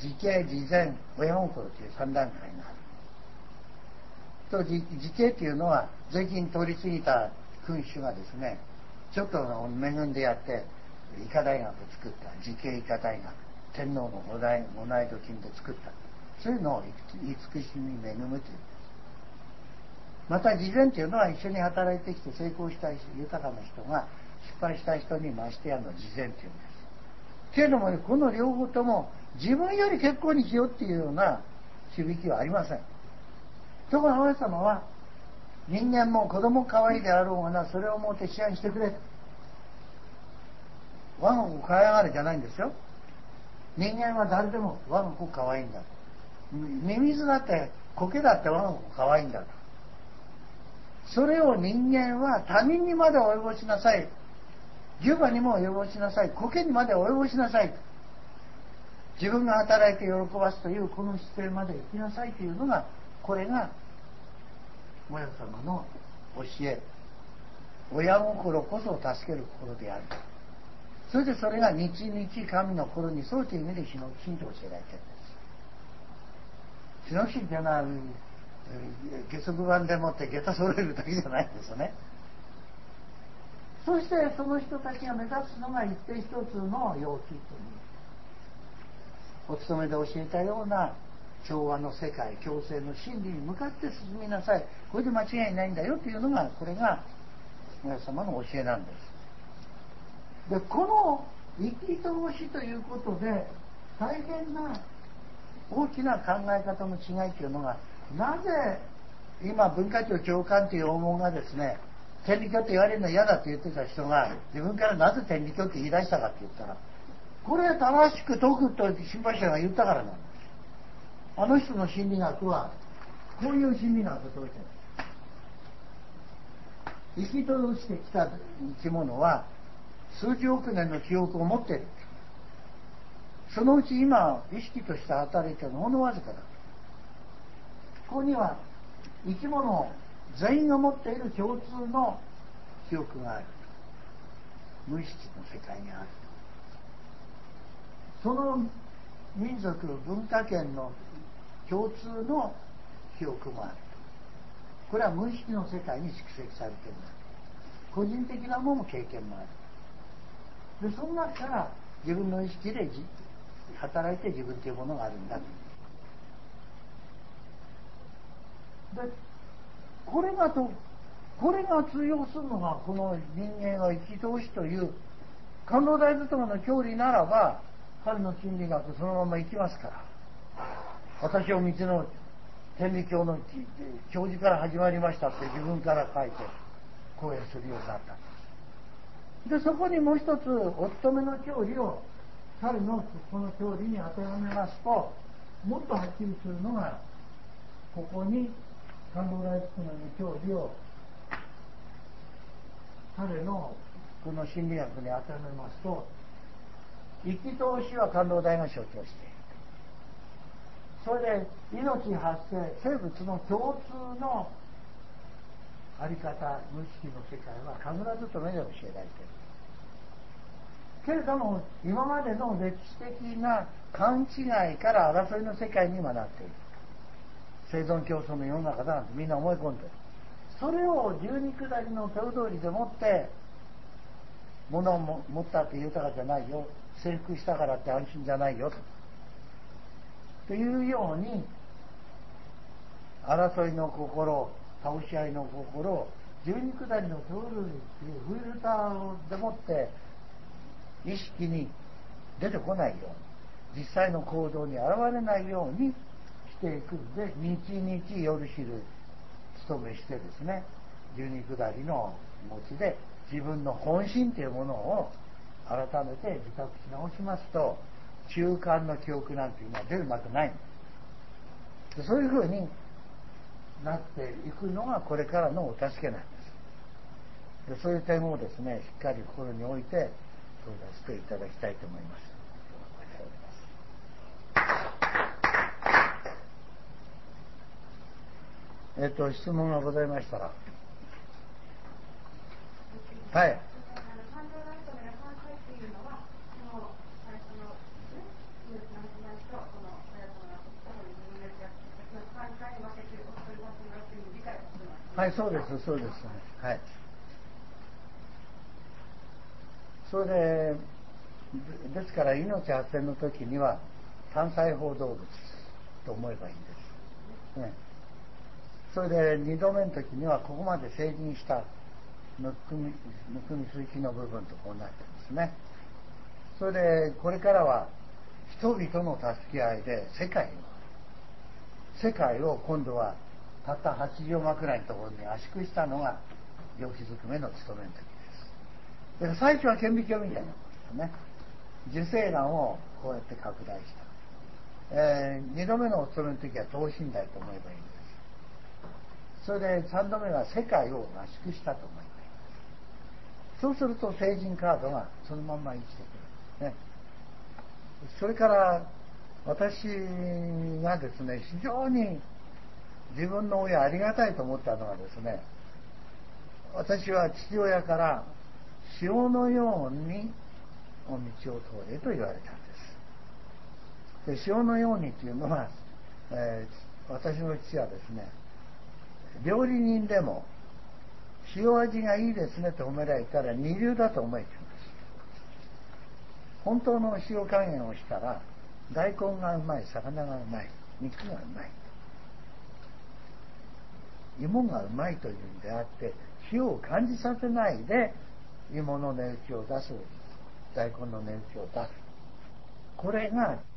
自警、自善、親心という3段階がある。と自警というのは税金取りすぎた君主がですね、ちょっと恵んでやって医科大学を作った、自警医科大学、天皇のご内土金で作った、そういうのを慈しみ恵むという。また慈善というのは一緒に働いてきて成功した豊かな人が失敗した人に増してやるのを慈善というんです。けれども、この両方とも自分より結構にしようっていうような響きはありません。ところが、神様は人間も子供可愛いであろうがな、それをもって支配してくれ。我が子可愛がれじゃないんですよ。人間は誰でも我が子可愛いんだ。ミミズだって苔だって我が子可愛いんだと。それを人間は他人にまで及ぼしなさい。牛馬にも及ぼしなさい。苔にまで及ぼしなさい。自分が働いて喜ばすというこの姿勢まで生きなさいというのが、これが親様の教え。親心こそ助ける心である。それでそれが日々神の心に沿うという意味で忍び心と教えられているんです。忍び心というのは下足版でもって下駄揃えるだけじゃないんですよね。そしてその人たちが目指すのが一定一つの要求という、お勤めで教えたような調和の世界、共生の真理に向かって進みなさい。これで間違いないんだよというのが、これが皆様の教えなんです。で、この生き通しということで大変な大きな考え方の違いというのが、なぜ今文化庁長官という黄門がですね、天理教って言われるの嫌だって言ってた人が自分からなぜ天理教って言い出したかって言ったら、これは正しく説くと心配者が言ったからなんです。あの人の心理学はこういう心理学を説いてる。生き通してきた生き物は数十億年の記憶を持っている。そのうち今意識として働いているのはほんのわずかだ。ここには生き物全員が持っている共通の記憶がある。無意識の世界にある。その民族文化圏の共通の記憶もある。これは無意識の世界に蓄積されている。個人的なものも経験もある。でその中から自分の意識で働いて自分というものがあるんだと。でこれが通用するのが、この人間が生き通しという観音大仏の教理ならば、彼の心理学そのまま生きますから。私を道の天理教の教授から始まりましたって自分から書いて講演するようになった。でそこにもう一つお勤めの教理を彼のこの教理に当てはめますと、もっとはっきりするのが、ここに観音大仏の教理を彼のこの心理学に当てはめますと、生き通しは観音大が象徴している。それで命発生、生物の共通のあり方、無意識の世界は神楽勤めで教えられている。けれども今までの歴史的な勘違いから争いの世界に今なっている。生存競争の世の中だなんてみんな思い込んでいる。それを十二下りの手踊りでもって物を持ったって豊かじゃないよ、征服したからって安心じゃないよというように、争いの心、倒し合いの心、十二下りの手踊りというフィルターでもって意識に出てこないように、実際の行動に現れないようにしていくので、日々夜昼努めしてですね、十二下りの持ちで自分の本心というものを改めて自覚し直しますと、中間の記憶なんていうのは出るまでないで、そういうふうになっていくのがこれからのお助けなんです。でそういう点をですね、しっかり心に置いて相談していただきたいと思います。質問がございましたら。はい。 はい、そうです、そうです。はい。それで、ですから命発生の時には単細胞動物と思えばいいんです。ね、それで2度目の時にはここまで成人したむくみ水気の部分とこうなってますね。それでこれからは人々の助け合いで世界を今度はたった80枕のところに圧縮したのが病気ずくめの務めの時です。だから最初は顕微鏡みたいなものですね。受精卵をこうやって拡大した、2度目のお勤めの時は等身大と思えばいいんです。それで3度目は世界を圧縮したと思えばいいんです。そうすると成人カードがそのまんま生きてくる、ね。それから私がですね、非常に自分の親ありがたいと思ったのはですね、私は父親から潮のようにお道を通れと言われたんです。で、潮のようにというのは、私の父はですね、料理人でも塩味がいいですねと褒められたら二流だと思えています。本当の塩加減をしたら大根がうまい、魚がうまい、肉がうまい、芋がうまいというんであって、塩を感じさせないで芋の値打ちを出す、大根の値打ちを出す、これが